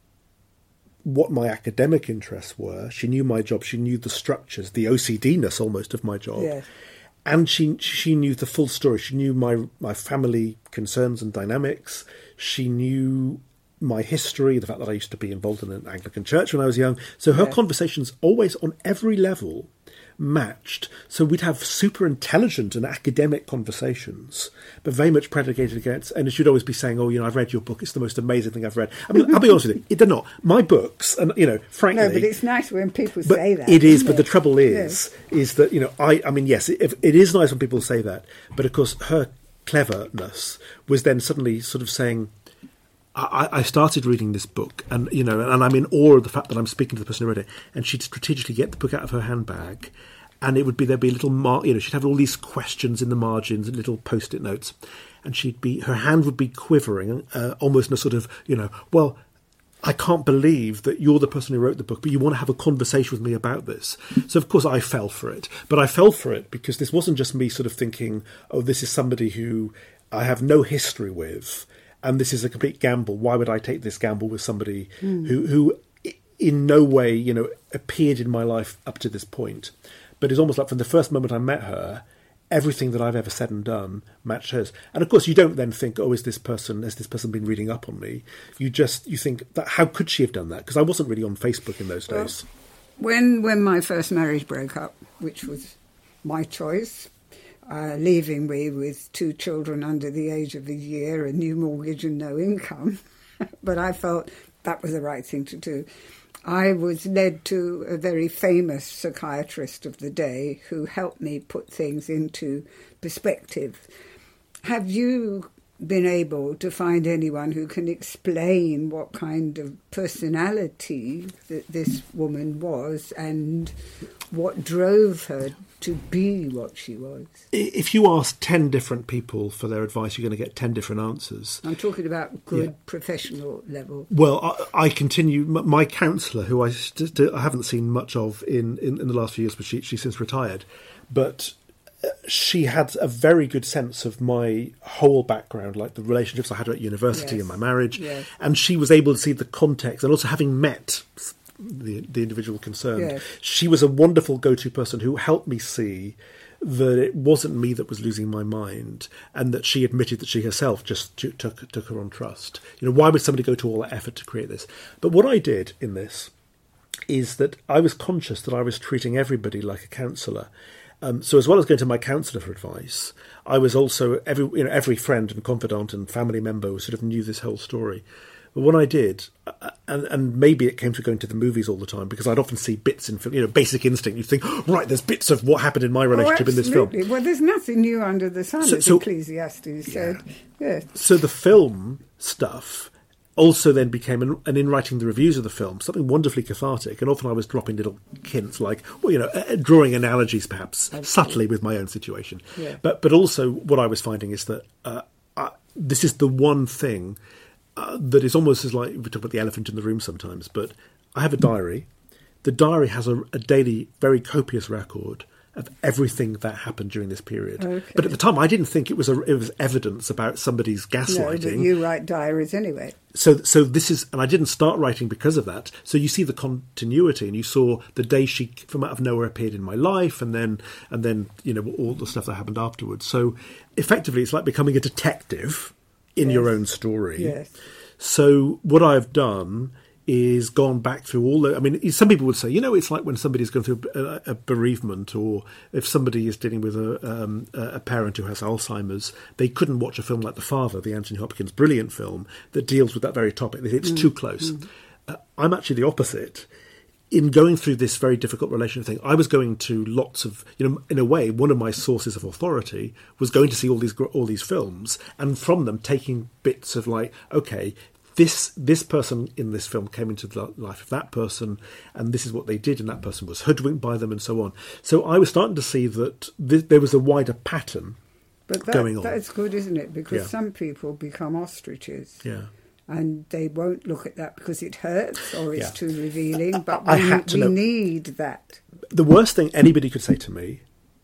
what my academic interests were. She knew my job. She knew the structures, the O C D-ness almost of my job. Yes. And she she knew the full story. She knew my, my family concerns and dynamics. She knew my history, the fact that I used to be involved in an Anglican church when I was young. So her Yeah. conversations always on every level matched. So we'd have super intelligent and academic conversations, but very much predicated against, and she'd always be saying, oh, you know, I've read your book. It's the most amazing thing I've read. I mean, I'll be honest with you, they're not. My books, and, you know, frankly... No, but it's nice when people But say that. it is, isn't but the it? trouble is, is that, you know, I, I mean, yes, it, it is nice when people say that, but of course her cleverness was then suddenly sort of saying, I, I started reading this book, and you know, and I'm in awe of the fact that I'm speaking to the person who read it, and she'd strategically get the book out of her handbag, and it would be there'd be a little, mar- you know, she'd have all these questions in the margins, and little post-it notes, and she'd be, her hand would be quivering, uh, almost in a sort of, you know, well, I can't believe that you're the person who wrote the book, but you want to have a conversation with me about this. So, of course, I fell for it. But I fell for it because this wasn't just me sort of thinking, oh, this is somebody who I have no history with, and this is a complete gamble. Why would I take this gamble with somebody mm. who, who in no way, you know, appeared in my life up to this point? But it's almost like from the first moment I met her, everything that I've ever said and done matched hers. And of course, you don't then think, oh, is this person, has this person been reading up on me? You just, you think, that how could she have done that? Because I wasn't really on Facebook in those days. Well, when, when my first marriage broke up, which was my choice, uh, leaving me with two children under the age of a year, a new mortgage and no income, but I felt that was the right thing to do. I was led to a very famous psychiatrist of the day who helped me put things into perspective. Have you been able to find anyone who can explain what kind of personality that this woman was and what drove her to be what she was? If you ask ten different people for their advice, you're going to get ten different answers. I'm talking about good yeah. professional level. Well, I, I continue. My counsellor, who I, st- I haven't seen much of in, in, in the last few years, but she, she's since retired, but she had a very good sense of my whole background, like the relationships I had at university Yes. and my marriage. Yes. And she was able to see the context, and also having met the, the individual concerned, Yes. she was a wonderful go-to person who helped me see that it wasn't me that was losing my mind, and that she admitted that she herself just took, took, took her on trust. You know, why would somebody go to all that effort to create this? But what I did in this is that I was conscious that I was treating everybody like a counsellor. Um, so as well as going to my counsellor for advice, I was also, every you know, every friend and confidant and family member who sort of knew this whole story. But what I did, uh, and, and maybe it came to going to the movies all the time, because I'd often see bits in, you know, Basic Instinct. You'd think, oh, right, there's bits of what happened in my relationship oh, in this film. Well, there's nothing new under the sun, So- as so- Ecclesiastes said. Yes. So the film stuff also then became, an, and in writing the reviews of the film, something wonderfully cathartic. And often I was dropping little hints, like, well, you know, uh, drawing analogies perhaps subtly with my own situation. Yeah. But but also what I was finding is that uh, I, this is the one thing uh, that is almost as like, we talk about the elephant in the room sometimes, but I have a diary. The diary has a, a daily, very copious record of everything that happened during this period. Okay. But at the time, I didn't think it was a, it was evidence about somebody's No, gaslighting. but you write diaries anyway. So, so this is, and I didn't start writing because of that. So you see the continuity, and you saw the day she, from out of nowhere, appeared in my life, and then, and then, you know, all the stuff that happened afterwards. So, effectively, it's like becoming a detective in Yes. your own story. Yes. So, what I've done is gone back through all the, I mean, some people would say, you know, it's like when somebody's going through a, a bereavement, or if somebody is dealing with a, um, a parent who has Alzheimer's, they couldn't watch a film like The Father, the Anthony Hopkins brilliant film that deals with that very topic. It's mm. too close. Mm. Uh, I'm actually the opposite. In going through this very difficult relationship thing, I was going to lots of, you know, in a way, one of my sources of authority was going to see all these all these films, and from them taking bits of like, okay, This this person in this film came into the life of that person, and this is what they did, and that person was hoodwinked by them, and so on. So I was starting to see that th- there was a wider pattern but that, going on. That's good, isn't it? Because Yeah. some people become ostriches. Yeah. And they won't look at that because it hurts or it's Yeah. too revealing. But I we, had to we know- need that. The worst thing anybody could say to me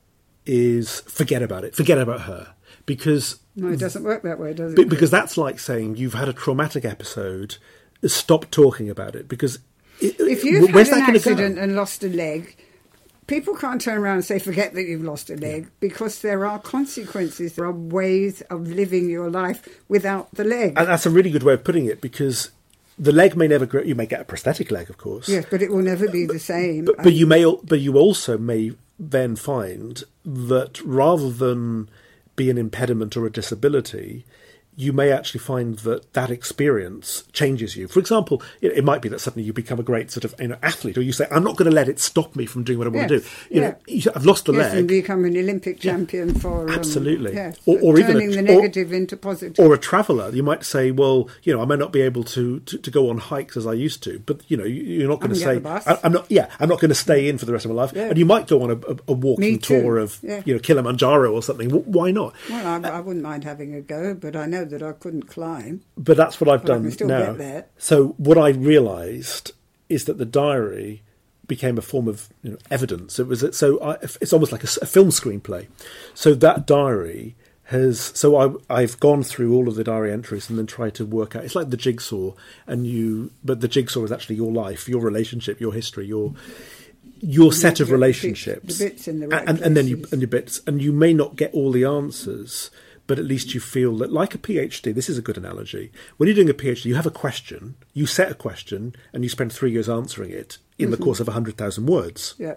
is forget about it, forget about her, because No, it doesn't work that way, does it? Be- because that's like saying you've had a traumatic episode, stop talking about it, because it, if you've where's had that an going to go? accident and lost a leg, people can't turn around and say, forget that you've lost a leg, because there are consequences. There are ways of living your life without the leg. And that's a really good way of putting it, because the leg may never grow. You may get a prosthetic leg, of course. Yes, but it will never be the same. But, but you may, al- but you also may then find that rather than be an impediment or a disability, you may actually find that that experience changes you. For example, it, it might be that suddenly you become a great sort of you know, athlete, or you say, I'm not going to let it stop me from doing what I want Yes, to do. You yeah. know, you, I've lost a yes, and leg. become an Olympic champion for... Um, Absolutely. Yes, Or- or even a- turning the or- negative into positive. Or a traveller, you might say, well, you know, I may not be able to, to, to go on hikes as I used to, but, you know, you, you're not going to can say, get the bus. I, I'm not, yeah, I'm not going to stay in for the rest of my life. Yeah. And you might go on a, a, a walking Me too. tour of, Yeah. you know, Kilimanjaro or something. W- Why not? Well, I, I wouldn't mind having a go, but I know that I couldn't climb. But that's what I've But I done can still now. get there. So what I realised is that the diary became a form of you know, evidence. It was so I, it's almost like a, a film screenplay. So that diary has. So I, I've gone through all of the diary entries and then tried to work out. It's like the jigsaw, and you. But the jigsaw is actually your life, your relationship, your history, your your set of Your bits- relationships, the bits in the right and, and then you places. and your bits, and you may not get all the answers. But at least you feel that, like a PhD, this is a good analogy. When you're doing a PhD, you have a question, you set a question, and you spend three years answering it in Mm-hmm. the course of one hundred thousand words. Yeah.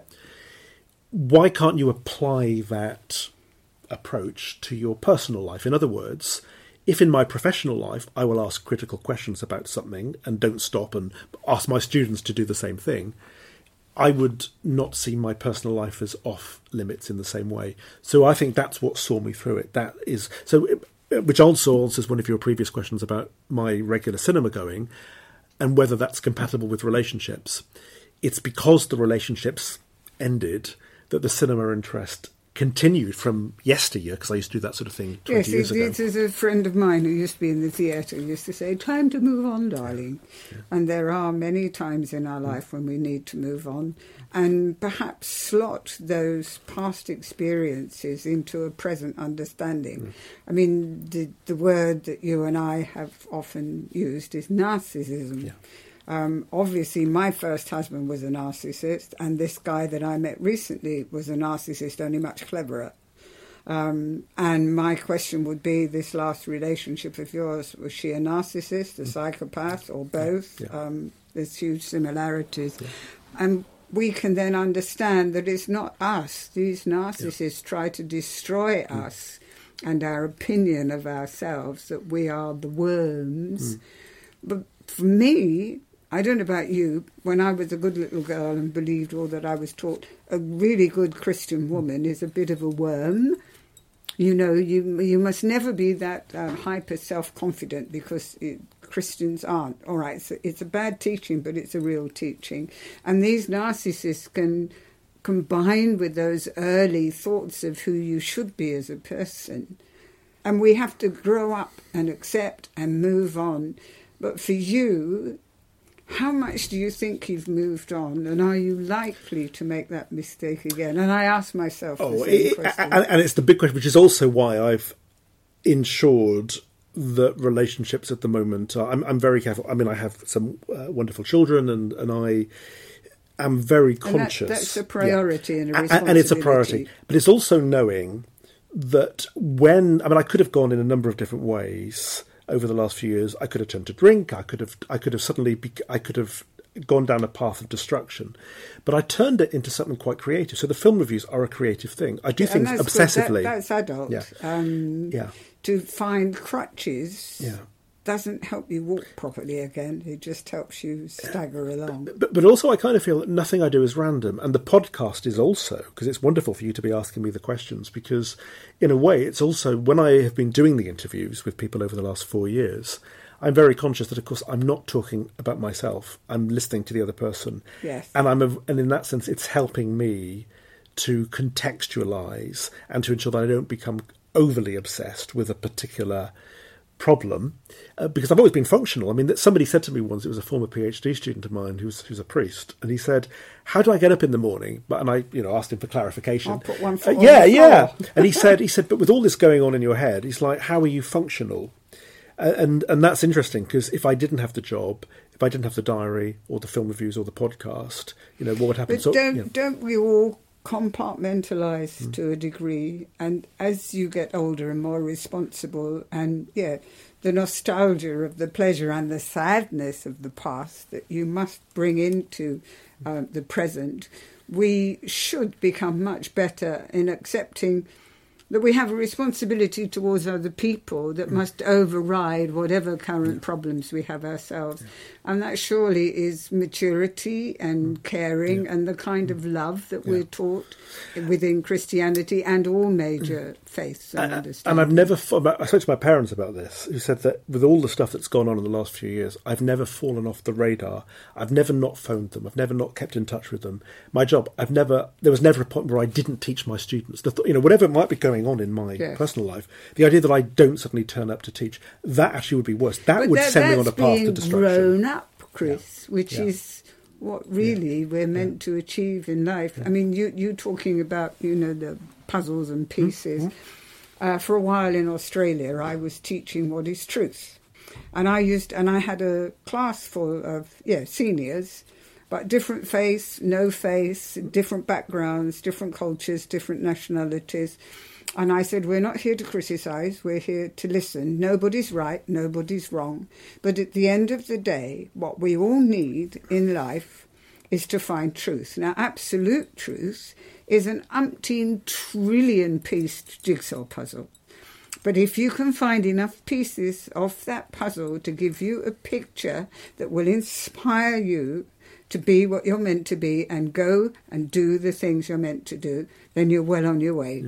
Why can't you apply that approach to your personal life? In other words, if in my professional life I will ask critical questions about something and don't stop and ask my students to do the same thing, I would not see my personal life as off limits in the same way. So I think that's what saw me through it. That is so, which also answers one of your previous questions about my regular cinema going and whether that's compatible with relationships. It's because the relationships ended that the cinema interest continued from yesteryear, because I used to do that sort of thing twenty yes, years it, ago. Yes, there's a friend of mine who used to be in the theatre who used to say, time to move on, darling. Yeah. Yeah. And there are many times in our life when we need to move on and perhaps slot those past experiences into a present understanding. Mm. I mean, the, the word that you and I have often used is narcissism. Yeah. Um, obviously, my first husband was a narcissist, and this guy that I met recently was a narcissist, only much cleverer. Um, and my question would be, this last relationship of yours, was she a narcissist, a psychopath, or both? Yeah. Um, there's huge similarities. Yeah. And we can then understand that it's not us. These narcissists yeah. try to destroy mm. us and our opinion of ourselves, that we are the worms. Mm. But for me, I don't know about you, when I was a good little girl and believed all that I was taught, a really good Christian woman is a bit of a worm. You know, you you must never be that um, hyper self-confident, because it, Christians aren't. All right, so it's a bad teaching, but it's a real teaching. And these narcissists can combine with those early thoughts of who you should be as a person. And we have to grow up and accept and move on. But for you, how much do you think you've moved on, and are you likely to make that mistake again? And I ask myself oh, the same it, question. And, and it's the big question, which is also why I've ensured that relationships at the moment are, I'm, I'm very careful. I mean, I have some uh, wonderful children, and, and I am very conscious. And that, that's a priority yeah. and a responsibility. And it's a priority. But it's also knowing that when, I mean, I could have gone in a number of different ways over the last few years. I could have turned to drink. I could have, I could have suddenly, be, I could have gone down a path of destruction. But I turned it into something quite creative. So the film reviews are a creative thing. I do yeah, things obsessively. That, that's adult. Yeah. Um, yeah. To find crutches yeah. doesn't help you walk properly again. It just helps you stagger along. But, but also I kind of feel that nothing I do is random. And the podcast is also, because it's wonderful for you to be asking me the questions, because in a way it's also, when I have been doing the interviews with people over the last four years, I'm very conscious that, of course, I'm not talking about myself. I'm listening to the other person. Yes. And I'm a, and in that sense, it's helping me to contextualise and to ensure that I don't become overly obsessed with a particular problem, uh, because I've always been functional. I mean, that somebody said to me once, it was a former PhD student of mine who's who's a priest, and he said, "How do I get up in the morning?" But and I, you know, asked him for clarification. I'll put one foot uh, yeah, on the yeah. floor. And he said, he said, but with all this going on in your head, he's like, "How are you functional?" Uh, and and that's interesting, because if I didn't have the job, if I didn't have the diary or the film reviews or the podcast, you know, what would happen? But so, don't you know. don't we all compartmentalise mm. to a degree? And as you get older and more responsible, and yeah, the nostalgia of the pleasure and the sadness of the past that you must bring into uh, the present, we should become much better in accepting that we have a responsibility towards other people that mm. must override whatever current yeah. problems we have ourselves. Yeah. And that surely is maturity and mm. caring yeah. and the kind of love that yeah. we're taught within Christianity and all major mm. faiths. And, and, and I've never, I spoke to my parents about this, who said that with all the stuff that's gone on in the last few years, I've never fallen off the radar. I've never not phoned them. I've never not kept in touch with them. My job, I've never, there was never a point where I didn't teach my students. The, you know, whatever might be going on in my yes. personal life, the idea that I don't suddenly turn up to teach, that actually would be worse. That but would that, send me on a path to destruction. Grown up, Chris, yeah. which yeah. is what really yeah. we're meant yeah. to achieve in life. Yeah. I mean, you you talking about, you know, the puzzles and pieces. Mm-hmm. Uh, for a while in Australia, I was teaching what is truth, and I used and I had a class full of yeah seniors. But different faiths, no faiths, different backgrounds, different cultures, different nationalities. And I said, we're not here to criticise, we're here to listen. Nobody's right, nobody's wrong. But at the end of the day, what we all need in life is to find truth. Now, absolute truth is an umpteen trillion pieced jigsaw puzzle. But if you can find enough pieces of that puzzle to give you a picture that will inspire you to be what you're meant to be and go and do the things you're meant to do, then you're well on your way. Yeah.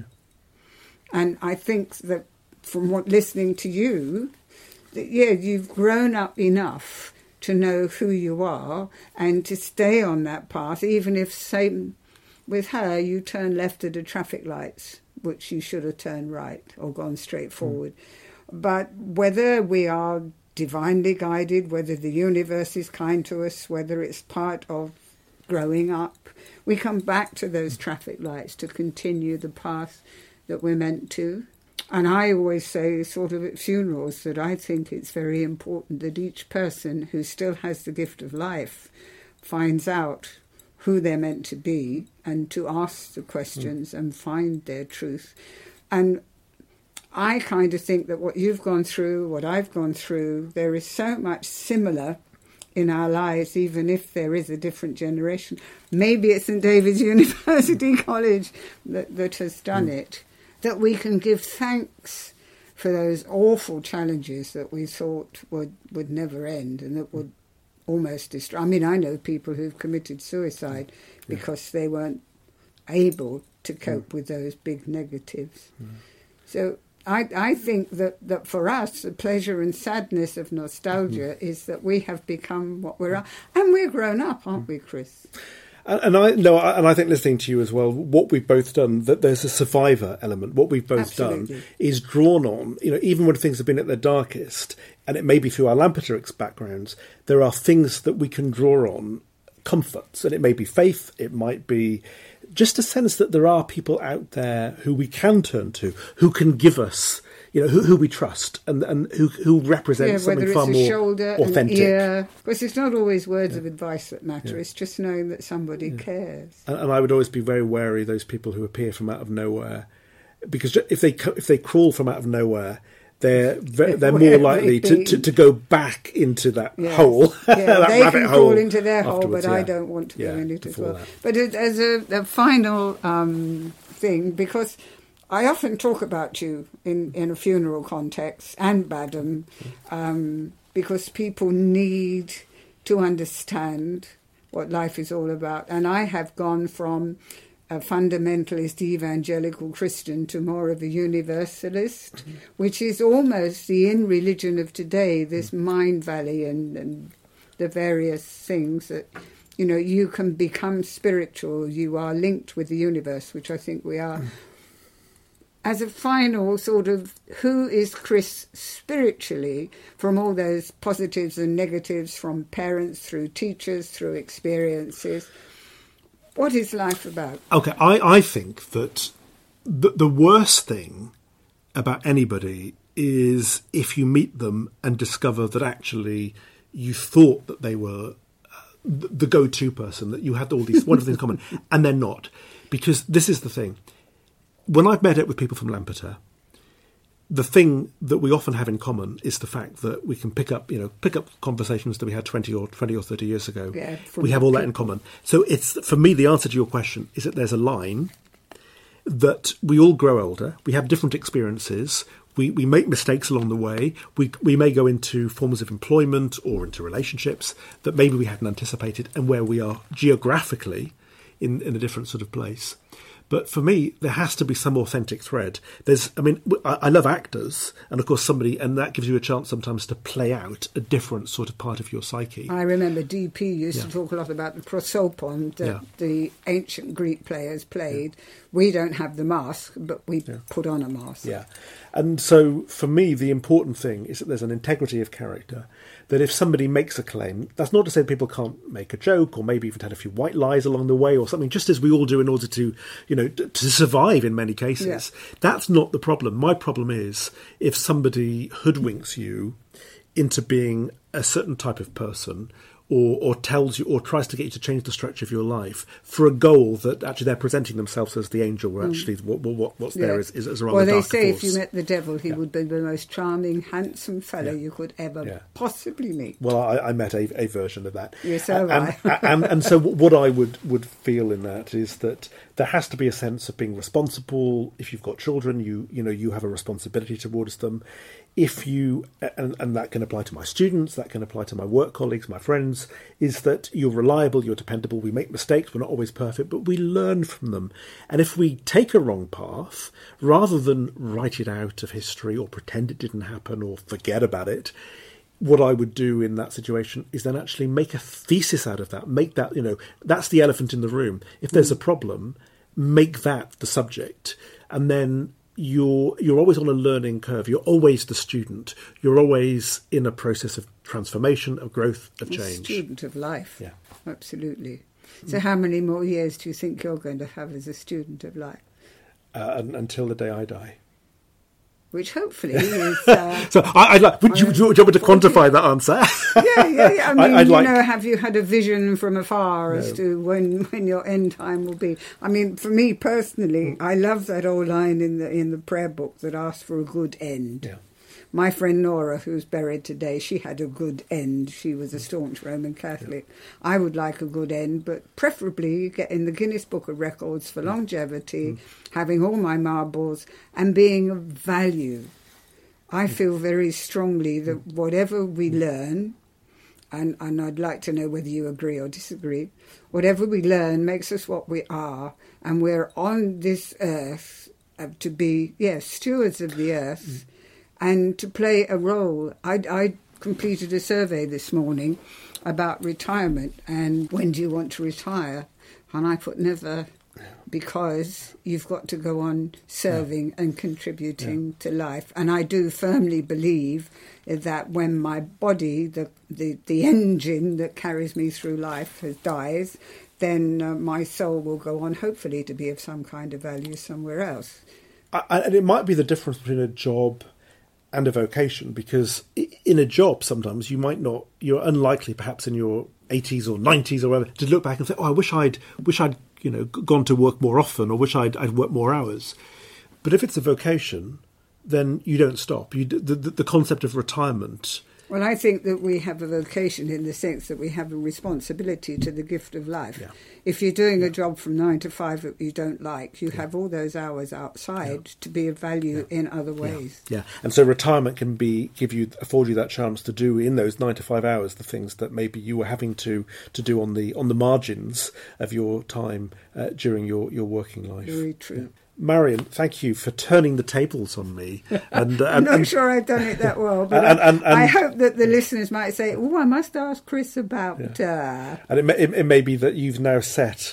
And I think that from what listening to you, that yeah, you've grown up enough to know who you are and to stay on that path, even if same with her, you turn left at the traffic lights, which you should have turned right or gone straight forward. Mm. But whether we are divinely guided, whether the universe is kind to us, whether it's part of growing up, we come back to those traffic lights to continue the path that we're meant to. And I always say, sort of at funerals, that I think it's very important that each person who still has the gift of life finds out who they're meant to be and to ask the questions mm. and find their truth. And I kind of think that what you've gone through, what I've gone through, there is so much similar in our lives, even if there is a different generation. Maybe it's Saint David's University College that, that has done mm. it, that we can give thanks for those awful challenges that we thought would, would never end and that would almost destroy. I mean, I know people who've committed suicide yeah. because they weren't able to cope mm. with those big negatives. Mm. So I, I think that, that for us, the pleasure and sadness of nostalgia mm. is that we have become what we're, and we're grown up, aren't mm. we, Chris? And, and I no, and I think listening to you as well, what we've both done, that there's a survivor element. What we've both Absolutely. done is drawn on, you know, even when things have been at their darkest, and it may be through our Lampeter backgrounds, there are things that we can draw on, comforts, and it may be faith, it might be just a sense that there are people out there who we can turn to, who can give us, you know, who, who we trust and, and who, who represent yeah, something far more shoulder, authentic. An ear. Because it's not always words yeah. of advice that matter, yeah. it's just knowing that somebody yeah. cares. And, and I would always be very wary of those people who appear from out of nowhere, because if they if they crawl from out of nowhere, they're they're more likely to, to, to go back into that yes. hole. Yeah, that they can crawl into their hole, but yeah. I don't want to yeah, go in it as well. That. But it, as a, a final um, thing, because I often talk about you in, in a funeral context and Badham, um, because people need to understand what life is all about. And I have gone from a fundamentalist evangelical Christian to more of a universalist, mm-hmm. which is almost the in religion of today, this mm-hmm. mind valley and, and the various things that, you know, you can become spiritual, you are linked with the universe, which I think we are. Mm-hmm. As a final sort of, who is Chris spiritually, from all those positives and negatives, from parents through teachers, through experiences? What is life about? Okay, I, I think that the, the worst thing about anybody is if you meet them and discover that actually you thought that they were uh, the, the go-to person, that you had all these wonderful things in common, and they're not. Because this is the thing. When I've met up with people from Lampeter, the thing that we often have in common is the fact that we can pick up, you know, pick up conversations that we had twenty or twenty or thirty years ago. Yeah, we have all that in common. So it's, for me, the answer to your question is that there's a line that we all grow older. We have different experiences. We we make mistakes along the way. We we may go into forms of employment or into relationships that maybe we hadn't anticipated, and where we are geographically in, in a different sort of place. But for me, there has to be some authentic thread. There's, I mean, I, I love actors, and of course somebody, and that gives you a chance sometimes to play out a different sort of part of your psyche. I remember D P used yeah. to talk a lot about the prosopon that yeah. the ancient Greek players played. Yeah. We don't have the mask, but we yeah. put on a mask. Yeah. And so for me, the important thing is that there's an integrity of character, that if somebody makes a claim, that's not to say people can't make a joke or maybe even had a few white lies along the way or something, just as we all do in order to, you know, to survive in many cases. Yeah. That's not the problem. My problem is if somebody hoodwinks you into being a certain type of person, or, or tells you or tries to get you to change the structure of your life for a goal that actually they're presenting themselves as the angel, where actually mm. what, what, what's yeah. there is, is, is a rather Well, they darker say force. If you met the devil, he yeah. would be the most charming, handsome fellow yeah. you could ever yeah. possibly meet. Well, I, I met a, a version of that. Yes, so and, and, and, and so what I would, would feel in that is that there has to be a sense of being responsible. If you've got children, you you know you have a responsibility towards them. If you, and, and that can apply to my students, that can apply to my work colleagues, my friends, is that you're reliable, you're dependable, we make mistakes, we're not always perfect, but we learn from them. And if we take a wrong path, rather than write it out of history or pretend it didn't happen or forget about it, what I would do in that situation is then actually make a thesis out of that. Make that, you know, that's the elephant in the room. If there's mm. a problem, make that the subject. And then you're you're always on a learning curve. You're always the student. You're always in a process of transformation, of growth, of change. A student of life. Yeah. Absolutely. So how many more years do you think you're going to have as a student of life? Uh, until the day I die. Which hopefully is... Uh, so I, I'd like... Would you, do you want me to quantify that answer? yeah, yeah, yeah. I mean, I, I'd you like... know, have you had a vision from afar no. as to when, when your end time will be? I mean, for me personally, mm. I love that old line in the in the prayer book that asks for a good end. Yeah. My friend Nora, who's buried today, she had a good end. She was a staunch Roman Catholic. Yeah. I would like a good end, but preferably get in the Guinness Book of Records for longevity, mm. having all my marbles, and being of value. I feel very strongly that whatever we learn, and, and I'd like to know whether you agree or disagree, whatever we learn makes us what we are, and we're on this earth uh, to be, yes, stewards of the earth, mm. and to play a role. I, I completed a survey this morning about retirement and when do you want to retire, and I put never... because you've got to go on serving yeah. and contributing yeah. to life. And I do firmly believe that when my body, the, the, the engine that carries me through life, has dies, then uh, my soul will go on, hopefully, to be of some kind of value somewhere else. I, and it might be the difference between a job and a vocation, because in a job sometimes you might not, you're unlikely perhaps in your eighties or nineties or whatever to look back and say, oh, I wish I'd, wish I'd, you know, gone to work more often, or wish I'd, I'd worked more hours. But if it's a vocation, then you don't stop. You, the, the, the concept of retirement. Well, I think that we have a vocation in the sense that we have a responsibility to the gift of life. Yeah. If you're doing yeah. a job from nine to five that you don't like, you yeah. have all those hours outside yeah. to be of value yeah. in other ways. Yeah. yeah, and so retirement can be give you afford you that chance to do in those nine to five hours the things that maybe you were having to, to do on the on the margins of your time uh, during your, your working life. Very true. Yeah. Marion, thank you for turning the tables on me. And, uh, I'm and, not and, sure I've done it that well, but and, and, and, I hope that the listeners might say, oh, I must ask Chris about... Yeah. Uh... And it may, it, it may be that you've now set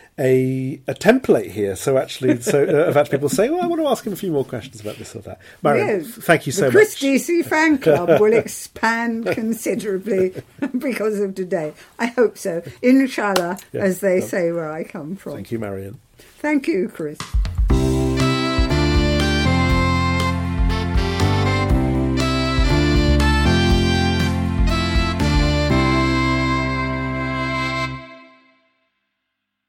a a template here, so actually, so uh, of actually people say, well, I want to ask him a few more questions about this or that. Marion, yes. thank you so the Chris much. The Chris D C fan club will expand considerably because of today. I hope so. Inshallah, yeah. as they no. say where I come from. Thank you, Marion. Thank you, Chris.